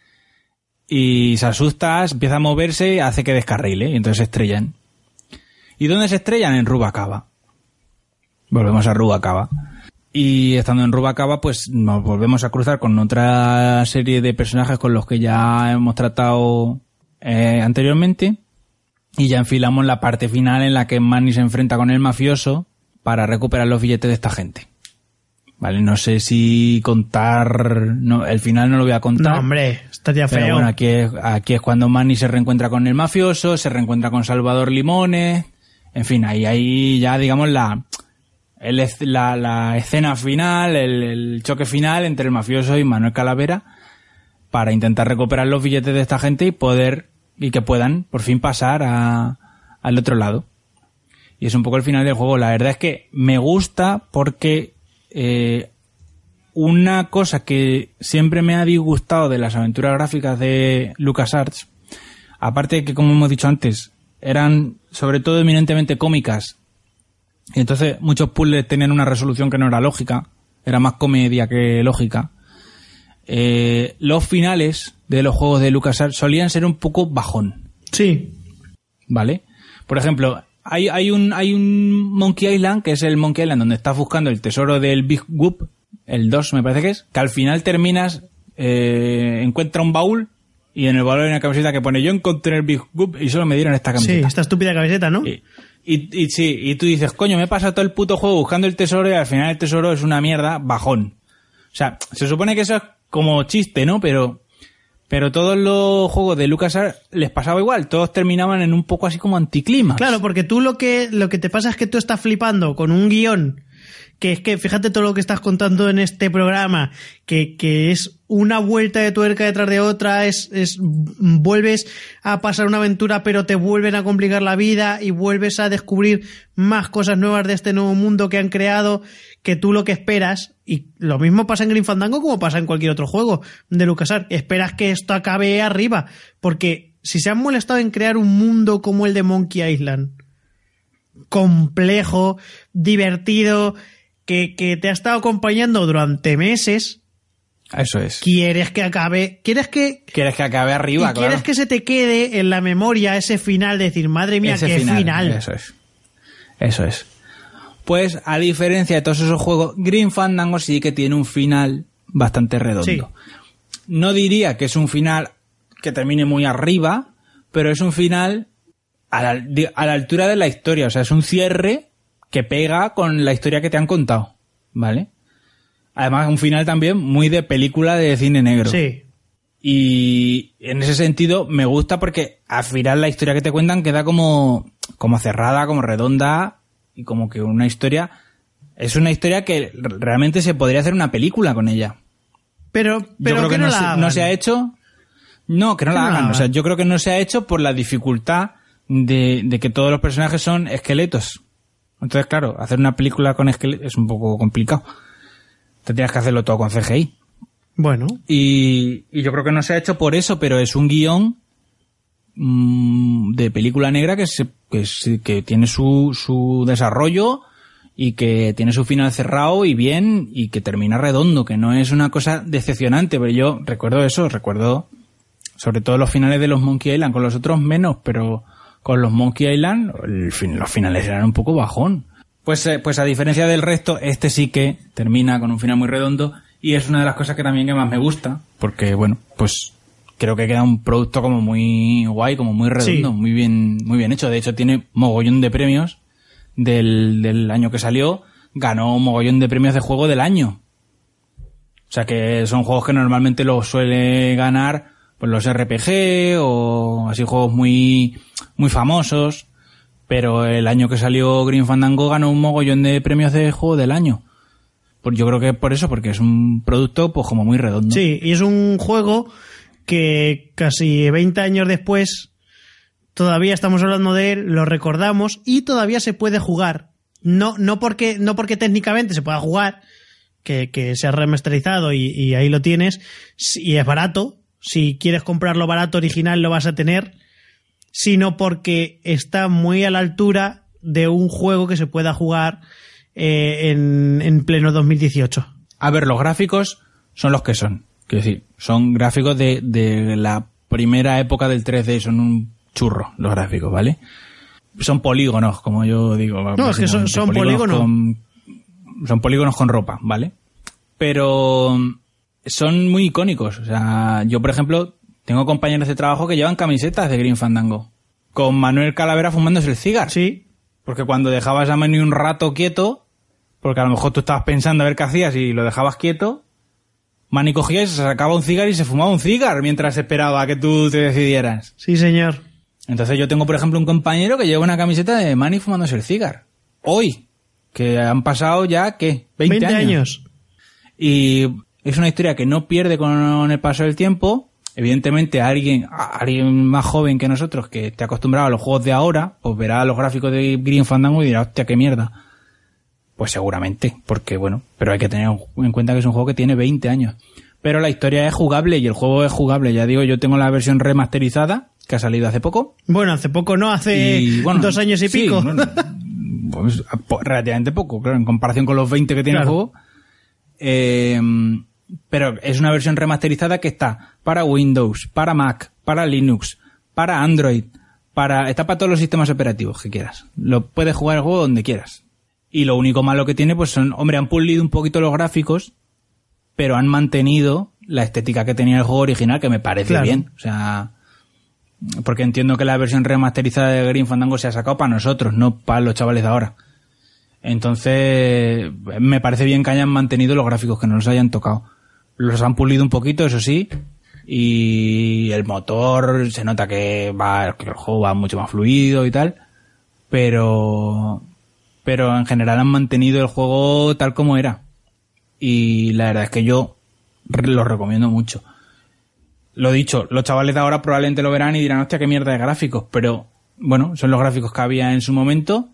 y se asusta, empieza a moverse, hace que descarrile y entonces se estrellan. ¿Y dónde se estrellan? En Rubacava. Volvemos a Rubacava. Y estando en Rubacava, pues nos volvemos a cruzar con otra serie de personajes con los que ya hemos tratado Eh, anteriormente y ya enfilamos la parte final en la que Manny se enfrenta con el mafioso para recuperar los billetes de esta gente. Vale, no sé si contar, no, el final no lo voy a contar. No, hombre, estaría feo. Pero bueno, aquí es, aquí es cuando Manny se reencuentra con el mafioso, se reencuentra con Salvador Limones, en fin, ahí, ahí ya digamos la, el, la, la escena final, el, el choque final entre el mafioso y Manuel Calavera para intentar recuperar los billetes de esta gente y poder y que puedan por fin pasar a, al otro lado. Y es un poco el final del juego. La verdad es que me gusta porque eh, una cosa que siempre me ha disgustado de las aventuras gráficas de LucasArts, aparte de que, como hemos dicho antes, eran sobre todo eminentemente cómicas, y entonces muchos puzzles tenían una resolución que no era lógica, era más comedia que lógica. Eh, los finales de los juegos de LucasArts solían ser un poco bajón. Sí. ¿Vale? Por ejemplo, hay, hay un hay un Monkey Island, que es el Monkey Island donde estás buscando el tesoro del Big Whoop, el dos me parece que es, que al final terminas, eh, encuentra un baúl y en el baúl hay una camiseta que pone yo encontré el Big Whoop y solo me dieron esta camiseta. Sí, esta estúpida camiseta, ¿no? Y, y, y sí, y tú dices, coño, me he pasado todo el puto juego buscando el tesoro y al final el tesoro es una mierda, bajón. O sea, se supone que eso es como chiste, ¿no? Pero pero todos los juegos de LucasArts les pasaba igual, todos terminaban en un poco así como anticlimax. Claro, porque tú lo que lo que te pasa es que tú estás flipando con un guión que es que, fíjate todo lo que estás contando en este programa, que, que es una vuelta de tuerca detrás de otra, es, es vuelves a pasar una aventura pero te vuelven a complicar la vida y vuelves a descubrir más cosas nuevas de este nuevo mundo que han creado, que tú lo que esperas, y lo mismo pasa en Grim Fandango como pasa en cualquier otro juego de LucasArts, esperas que esto acabe arriba, porque si se han molestado en crear un mundo como el de Monkey Island, complejo, divertido, que, que te ha estado acompañando durante meses, eso es. Quieres que acabe, quieres que quieres que acabe arriba, y quieres claro. que se te quede en la memoria ese final de decir, madre mía, ese qué final. final. Eso es. Eso es. Pues a diferencia de todos esos juegos, Grim Fandango sí que tiene un final bastante redondo. Sí. No diría que es un final que termine muy arriba, pero es un final a la, a la altura de la historia. O sea, es un cierre que pega con la historia que te han contado, ¿vale? Además, un final también muy de película de cine negro. Sí. Y en ese sentido me gusta porque al final la historia que te cuentan queda como, como cerrada, como redonda y como que una historia... Es una historia que realmente se podría hacer una película con ella. Pero, pero yo creo que, que no, no, la se, hagan. no se ha hecho... No, que no que la no hagan. la hagan. O sea, yo creo que no se ha hecho por la dificultad de, de que todos los personajes son esqueletos. Entonces, claro, hacer una película con esqueletos es un poco complicado. Tendrías que hacerlo todo con C G I. Bueno. Y, y yo creo que no se ha hecho por eso, pero es un guión mmm, de película negra que, se, que, se, que tiene su, su desarrollo y que tiene su final cerrado y bien y que termina redondo, que no es una cosa decepcionante. Pero yo recuerdo eso, recuerdo sobre todo los finales de los Monkey Island, con los otros menos, pero con los Monkey Island el fin, los finales eran un poco bajón. Pues, eh, pues a diferencia del resto, este sí que termina con un final muy redondo y es una de las cosas que también que más me gusta, porque bueno, pues creo que queda un producto como muy guay, como muy redondo, Sí. muy bien, muy bien hecho. De hecho, tiene mogollón de premios del, del año que salió. Ganó un mogollón de premios de juego del año. O sea que son juegos que normalmente los suele ganar pues los R P G o así juegos muy, muy famosos. Pero el año que salió Grim Fandango ganó un mogollón de premios de juego del año. Pues yo creo que por eso, porque es un producto pues como muy redondo. Sí, y es un juego que casi veinte años después todavía estamos hablando de él, lo recordamos y todavía se puede jugar. No, no porque, no porque técnicamente se pueda jugar, que, que se ha remasterizado y, y ahí lo tienes, y es barato. Si quieres comprarlo barato original lo vas a tener, sino porque está muy a la altura de un juego que se pueda jugar eh, en, en pleno dos mil dieciocho. A ver, los gráficos son los que son. Quiero decir, son gráficos de, de la primera época del tres D, son un churro los gráficos, ¿vale? Son polígonos, como yo digo. No, es que son, son polígonos. Con, son polígonos con ropa, ¿vale? Pero son muy icónicos. O sea, yo, por ejemplo, tengo compañeros de trabajo que llevan camisetas de Grim Fandango. Con Manuel Calavera fumándose el cigarro. Sí. Porque cuando dejabas a Manu un rato quieto, porque a lo mejor tú estabas pensando a ver qué hacías y lo dejabas quieto, Manny cogía y se sacaba un cigarro y se fumaba un cigarro mientras esperaba a que tú te decidieras. Sí, señor. Entonces yo tengo, por ejemplo, un compañero que lleva una camiseta de Manny fumándose el cigarro. Hoy. Que han pasado ya, ¿qué? veinte años. Y es una historia que no pierde con el paso del tiempo. Evidentemente alguien, alguien más joven que nosotros que esté acostumbrado a los juegos de ahora, pues verá los gráficos de Grim Fandango y dirá, hostia, qué mierda. Pues seguramente, porque bueno, pero hay que tener en cuenta que es un juego que tiene veinte años. Pero la historia es jugable y el juego es jugable. Ya digo, yo tengo la versión remasterizada que ha salido hace poco. Bueno, hace poco no, hace y, bueno, dos años y sí, pico. Bueno, pues, relativamente poco, claro, en comparación con los veinte que tiene Claro. el juego. Eh, pero es una versión remasterizada que está para Windows, para Mac, para Linux, para Android, para está para todos los sistemas operativos que quieras. Lo puedes jugar el juego donde quieras. Y lo único malo que tiene, pues son, hombre, han pulido un poquito los gráficos, pero han mantenido la estética que tenía el juego original, que me parece Claro. bien. O sea, porque entiendo que la versión remasterizada de Grim Fandango se ha sacado para nosotros, no para los chavales de ahora. Entonces, me parece bien que hayan mantenido los gráficos, que no los hayan tocado. Los han pulido un poquito, eso sí, y el motor se nota que va, que el juego va mucho más fluido y tal, pero, pero en general han mantenido el juego tal como era. Y la verdad es que yo lo recomiendo mucho. Lo dicho, los chavales de ahora probablemente lo verán y dirán, hostia, qué mierda de gráficos, pero bueno, son los gráficos que había en su momento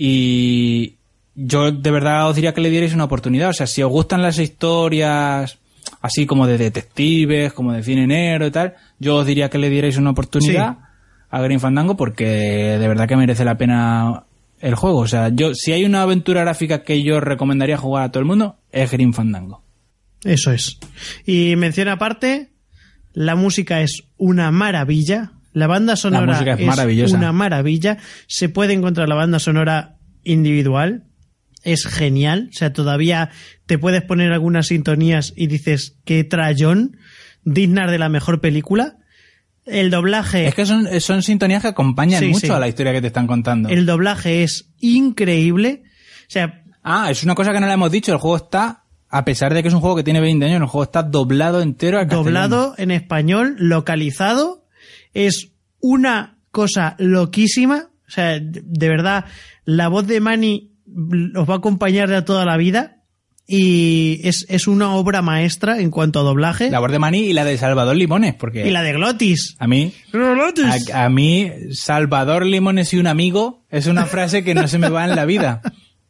y yo de verdad os diría que le dierais una oportunidad. O sea, si os gustan las historias así como de detectives, como de cine negro y tal, yo os diría que le dierais una oportunidad sí. a Grim Fandango, porque de verdad que merece la pena el juego. O sea, yo si hay una aventura gráfica que yo recomendaría jugar a todo el mundo, es Grim Fandango. Eso es. Y mención aparte, la música es una maravilla. La banda sonora la música es, es maravillosa. una maravilla. Se puede encontrar la banda sonora individual. Es genial. O sea, todavía te puedes poner algunas sintonías y dices, qué trayón, dignas de la mejor película. El doblaje... Es que son, son sintonías que acompañan sí, mucho sí. a la historia que te están contando. El doblaje es increíble. O sea... Ah, es una cosa que no le hemos dicho. El juego está, a pesar de que es un juego que tiene veinte años, el juego está doblado entero al doblado castellano. En español, localizado. Es una cosa loquísima. O sea, de verdad, la voz de Manny os va a acompañar de toda la vida y es, es una obra maestra en cuanto a doblaje. La voz de Manny y la de Salvador Limones, porque... Y la de Glotis. A mí... Glotis. A, a mí, Salvador Limones y un amigo es una frase que no se me va en la vida.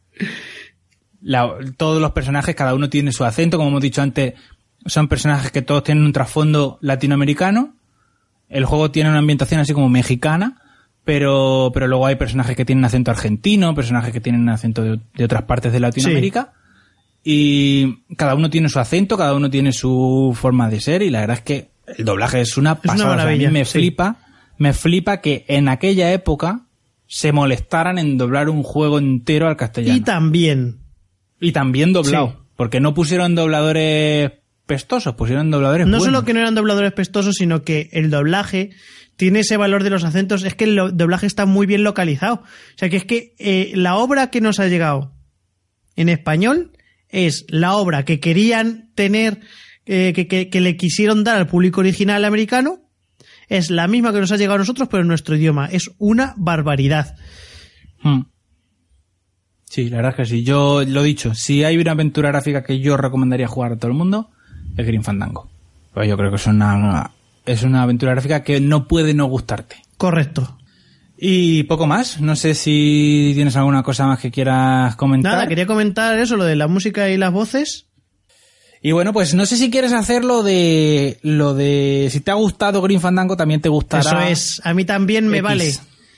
La, todos los personajes, cada uno tiene su acento, como hemos dicho antes, son personajes que todos tienen un trasfondo latinoamericano. El juego tiene una ambientación así como mexicana, pero pero luego hay personajes que tienen acento argentino, personajes que tienen acento de, de otras partes de Latinoamérica, sí. Y cada uno tiene su acento, cada uno tiene su forma de ser, y la verdad es que el doblaje es una pasada. Es una maravilla, o sea, a mí me sí. flipa, me flipa que en aquella época se molestaran en doblar un juego entero al castellano. Y también... Y también doblado, sí. porque no pusieron dobladores pestosos, pusieron dobladores No buenos. solo que no eran dobladores pestosos, sino que el doblaje tiene ese valor de los acentos. Es que el lo- doblaje está muy bien localizado. O sea, que es que eh, la obra que nos ha llegado en español es la obra que querían tener, eh, que, que, que le quisieron dar al público original americano. Es la misma que nos ha llegado a nosotros, pero en nuestro idioma. Es una barbaridad. Hmm. Sí, la verdad es que sí. Yo lo he dicho, si hay una aventura gráfica que yo recomendaría jugar a todo el mundo, es Grim Fandango. Pues yo creo que es una, es una aventura gráfica que no puede no gustarte. Correcto. Y poco más. No sé si tienes alguna cosa más que quieras comentar. Nada, quería comentar eso, lo de la música y las voces. Y bueno, pues no sé si quieres hacer lo de... Lo de... Si te ha gustado Grim Fandango, también te gustará... Eso es, a mí también me X. vale.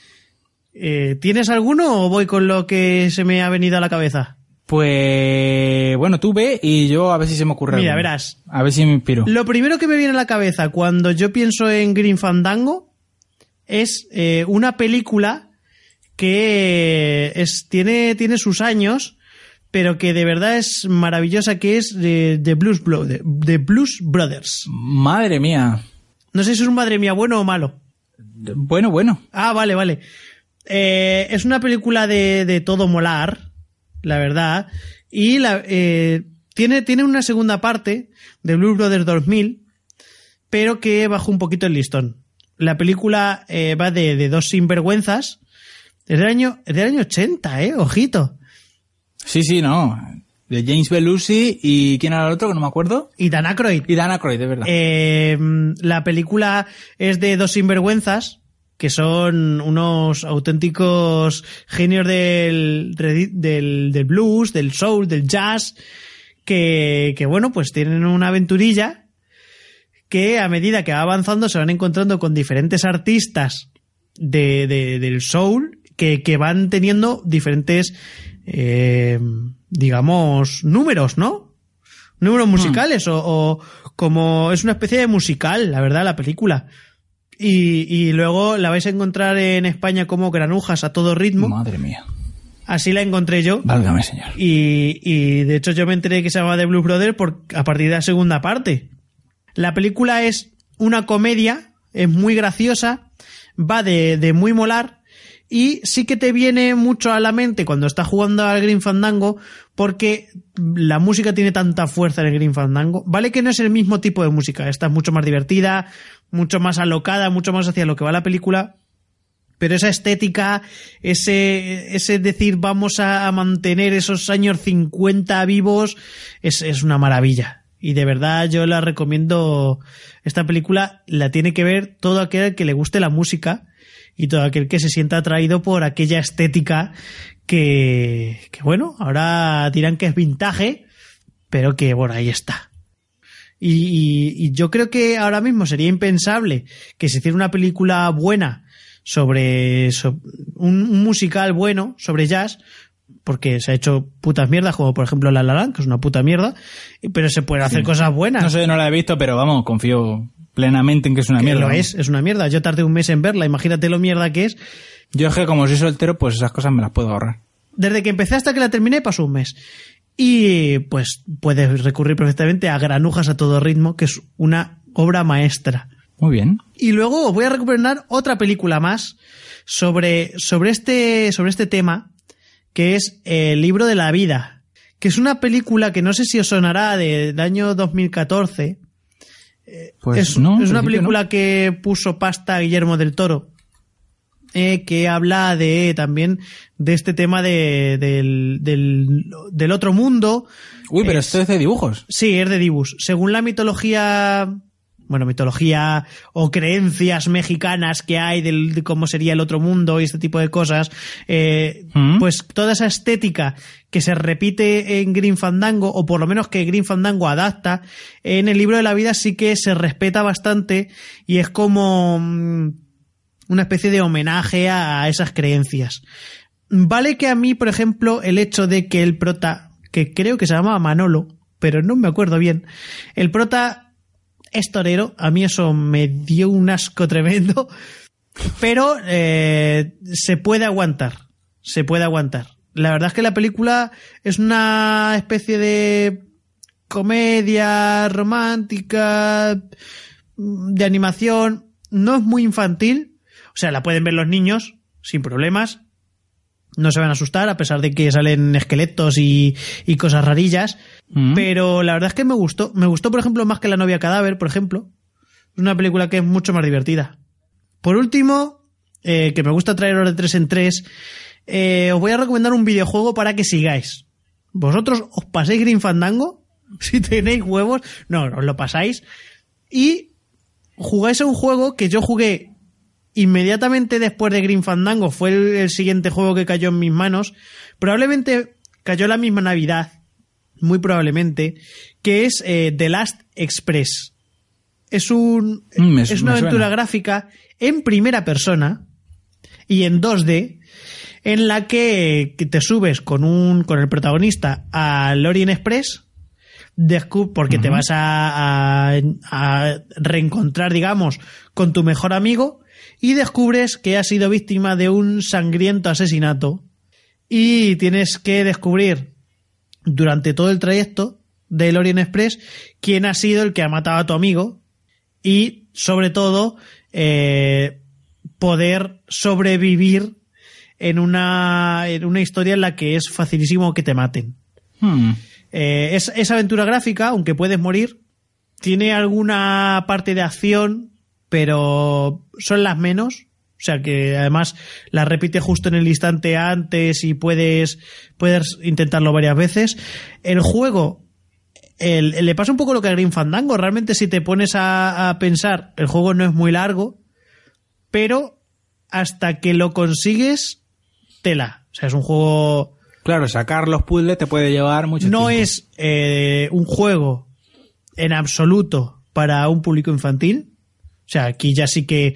Eh, ¿Tienes alguno o voy con lo que se me ha venido a la cabeza? Pues... Bueno, tú ve y yo a ver si se me ocurre Mira, alguno. verás. A ver si me inspiro. Lo primero que me viene a la cabeza cuando yo pienso en Grim Fandango es eh, una película que es, tiene, tiene sus años, pero que de verdad es maravillosa, que es de, de Blues, Bro- de, de Blues Brothers. Madre mía. No sé si es un madre mía bueno o malo. Bueno, bueno. Ah, vale, vale. Eh, es una película de, de todo molar, la verdad. Y la, eh, tiene, tiene una segunda parte de Blues Brothers dos mil, pero que bajó un poquito el listón. La película eh, va de, de dos sinvergüenzas. Es del año, es del año ochenta, eh, ojito. Sí, sí, no. De James Belushi y... ¿Quién era el otro? Que no me acuerdo. Y Dan Aykroyd. Y Dan Aykroyd, de verdad. Eh, la película es de dos sinvergüenzas que son unos auténticos genios del, del, del blues, del soul, del jazz, que, que bueno, pues tienen una aventurilla que a medida que va avanzando se van encontrando con diferentes artistas de, de, del soul que, que van teniendo diferentes, eh, digamos, números, ¿no? Números musicales hmm. o, o como es una especie de musical, la verdad, la película. Y, y luego la vais a encontrar en España como Granujas a todo ritmo. Madre mía. Así la encontré yo. Válgame, señor. Y, y de hecho yo me enteré que se llama The Blues Brothers por, a partir de la segunda parte. La película es una comedia, es muy graciosa, va de, de muy molar y sí que te viene mucho a la mente cuando estás jugando al Grim Fandango porque la música tiene tanta fuerza en el Grim Fandango. Vale que no es el mismo tipo de música, esta es mucho más divertida, mucho más alocada, mucho más hacia lo que va la película, pero esa estética, ese, ese decir vamos a, a mantener esos años cincuenta vivos, es, es una maravilla. Y de verdad yo la recomiendo. Esta película la tiene que ver todo aquel que le guste la música y todo aquel que se sienta atraído por aquella estética que, que bueno, ahora dirán que es vintage, pero que bueno, ahí está. Y, y, y yo creo que ahora mismo sería impensable que se hiciera una película buena sobre, sobre un, un musical bueno sobre jazz, porque se ha hecho putas mierdas, como por ejemplo La La Land, que es una puta mierda, pero se pueden hacer sí. cosas buenas. No sé, no la he visto, pero vamos, confío plenamente en que es una que mierda. Lo ¿no? es, es una mierda. Yo tardé un mes en verla, imagínate lo mierda que es. Yo es que como soy soltero, pues esas cosas me las puedo ahorrar. Desde que empecé hasta que la terminé pasó un mes. Y pues puedes recurrir perfectamente a Granujas a todo ritmo, que es una obra maestra. Muy bien. Y luego os voy a recomendar otra película más sobre, sobre, este, sobre este tema, que es El libro de la vida, que es una película que no sé si os sonará de, del año dos mil catorce. Pues es, no, es una película no. que puso pasta Guillermo del Toro, eh, que habla de también de este tema de, del, del, del otro mundo. Uy, pero es, esto es de dibujos. Sí, es de dibujos. Según la mitología... bueno, mitología o creencias mexicanas que hay del, de cómo sería el otro mundo y este tipo de cosas, eh, ¿Mm? Pues toda esa estética que se repite en Grim Fandango, o por lo menos que Grim Fandango adapta, en el libro de la vida sí que se respeta bastante y es como mmm, una especie de homenaje a, a esas creencias. Vale que a mí, por ejemplo, el hecho de que el prota, que creo que se llamaba Manolo, pero no me acuerdo bien, el prota es torero, a mí eso me dio un asco tremendo, pero eh, se puede aguantar, se puede aguantar. La verdad es que la película es una especie de comedia romántica, de animación, no es muy infantil, o sea, la pueden ver los niños sin problemas, no se van a asustar a pesar de que salen esqueletos y, y cosas rarillas, mm. pero la verdad es que me gustó, me gustó por ejemplo más que La novia cadáver, por ejemplo, es una película que es mucho más divertida. Por último, eh, que me gusta traeros de tres en tres, eh, os voy a recomendar un videojuego para que sigáis. Vosotros os paséis Grim Fandango, si tenéis huevos, no, os lo pasáis, y jugáis a un juego que yo jugué inmediatamente después de Grim Fandango, fue el, el siguiente juego que cayó en mis manos, probablemente cayó la misma Navidad, muy probablemente, que es eh, The Last Express. Es un mm, me, es una aventura suena. gráfica en primera persona y en dos D, en la que te subes con un con el protagonista al Orient Express, porque uh-huh. te vas a, a, a reencontrar, digamos, con tu mejor amigo, y descubres que has sido víctima de un sangriento asesinato y tienes que descubrir durante todo el trayecto del Orient Express quién ha sido el que ha matado a tu amigo y, sobre todo, eh, poder sobrevivir en una, en una historia en la que es facilísimo que te maten. Hmm. Eh, es, esa aventura gráfica, aunque puedes morir, tiene alguna parte de acción, pero son las menos. O sea que además las repite justo en el instante antes y puedes, puedes intentarlo varias veces. El juego el, el, le pasa un poco lo que a Grim Fandango. Realmente, si te pones a, a pensar, el juego no es muy largo, pero hasta que lo consigues, tela. O sea, es un juego... Claro, sacar los puzzles te puede llevar mucho no tiempo. No es eh, un juego en absoluto para un público infantil. O sea, aquí ya sí que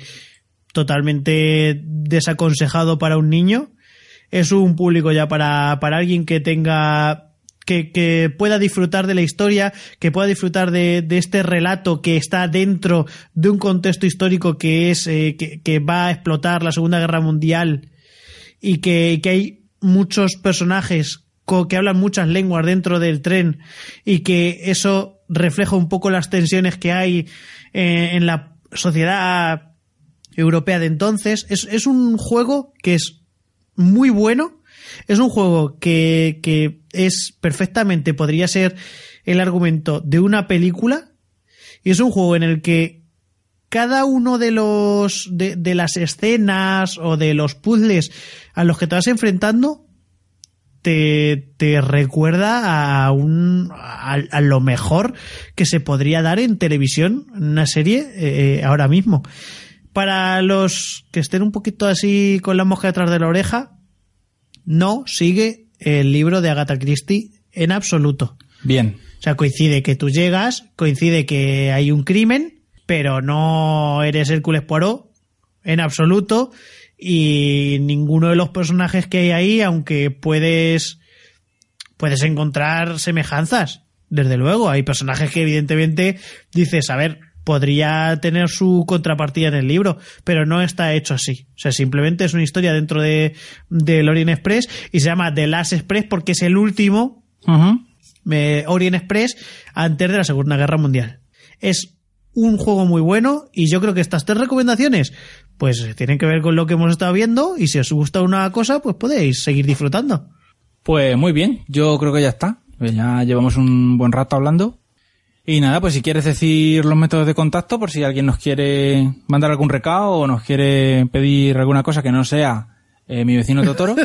totalmente desaconsejado para un niño. Es un público ya para, para alguien que tenga... Que, que pueda disfrutar de la historia, que pueda disfrutar de, de este relato que está dentro de un contexto histórico que es eh, que, que va a explotar la Segunda Guerra Mundial y que, que hay muchos personajes que hablan muchas lenguas dentro del tren y que eso refleja un poco las tensiones que hay eh, en la sociedad europea de entonces. Es, es un juego que es muy bueno. Es un juego que, que es perfectamente, podría ser el argumento de una película, y es un juego en el que cada uno de los de, de las escenas o de los puzzles a los que te vas enfrentando te, te recuerda a un a, a lo mejor que se podría dar en televisión, en una serie eh, ahora mismo. Para los que estén un poquito así con la mosca detrás de la oreja, no sigue el libro de Agatha Christie en absoluto. Bien. O sea, coincide que tú llegas, coincide que hay un crimen, pero no eres Hércules Poirot en absoluto, y ninguno de los personajes que hay ahí, aunque puedes puedes encontrar semejanzas, desde luego. Hay personajes que evidentemente dices, a ver, podría tener su contrapartida en el libro, pero no está hecho así. O sea, simplemente es una historia dentro de del Orient Express y se llama The Last Express porque es el último uh-huh. eh, Orient Express antes de la Segunda Guerra Mundial. Es un juego muy bueno y yo creo que estas tres recomendaciones pues tienen que ver con lo que hemos estado viendo, y si os gusta una cosa pues podéis seguir disfrutando. Pues muy bien, yo creo que ya está. Ya llevamos un buen rato hablando. Y nada, pues si quieres decir los métodos de contacto, por si alguien nos quiere mandar algún recado o nos quiere pedir alguna cosa que no sea eh, mi vecino Totoro.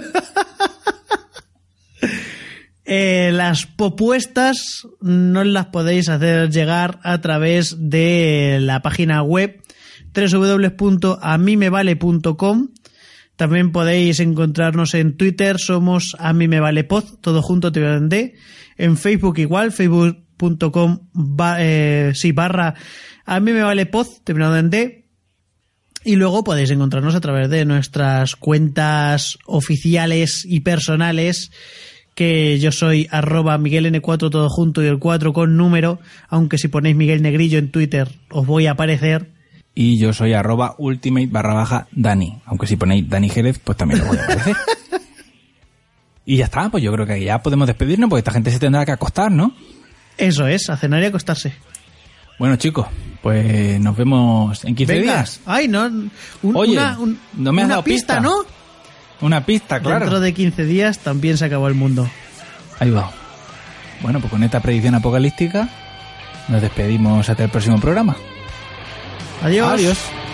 eh, las propuestas nos las podéis hacer llegar a través de la página web doble u doble u doble u punto a mí me vale punto com. También podéis encontrarnos en Twitter, somos a mí me vale pod, todo junto, te en D. En Facebook igual, Facebook punto com va, eh, sí, barra a mí me vale pod, terminado en D. Y luego podéis encontrarnos a través de nuestras cuentas oficiales y personales, que yo soy arroba Miguel N cuatro todo junto y el cuatro con número, aunque si ponéis Miguel Negrillo en Twitter os voy a aparecer. Y yo soy arroba ultimate barra baja Dani, aunque si ponéis Dani Jerez pues también os voy a aparecer. Y ya está, pues yo creo que ya podemos despedirnos porque esta gente se tendrá que acostar, ¿no? Eso es, a cenar y acostarse. Bueno, chicos, pues nos vemos en quince Venga. días. Ay, no. un- Oye, una, un- no me has una dado pista, pista. ¿no? Una pista, claro. Dentro de quince días también se acabó el mundo. Ahí va. Bueno, pues con esta predicción apocalíptica nos despedimos hasta el próximo programa. Adiós. Adiós.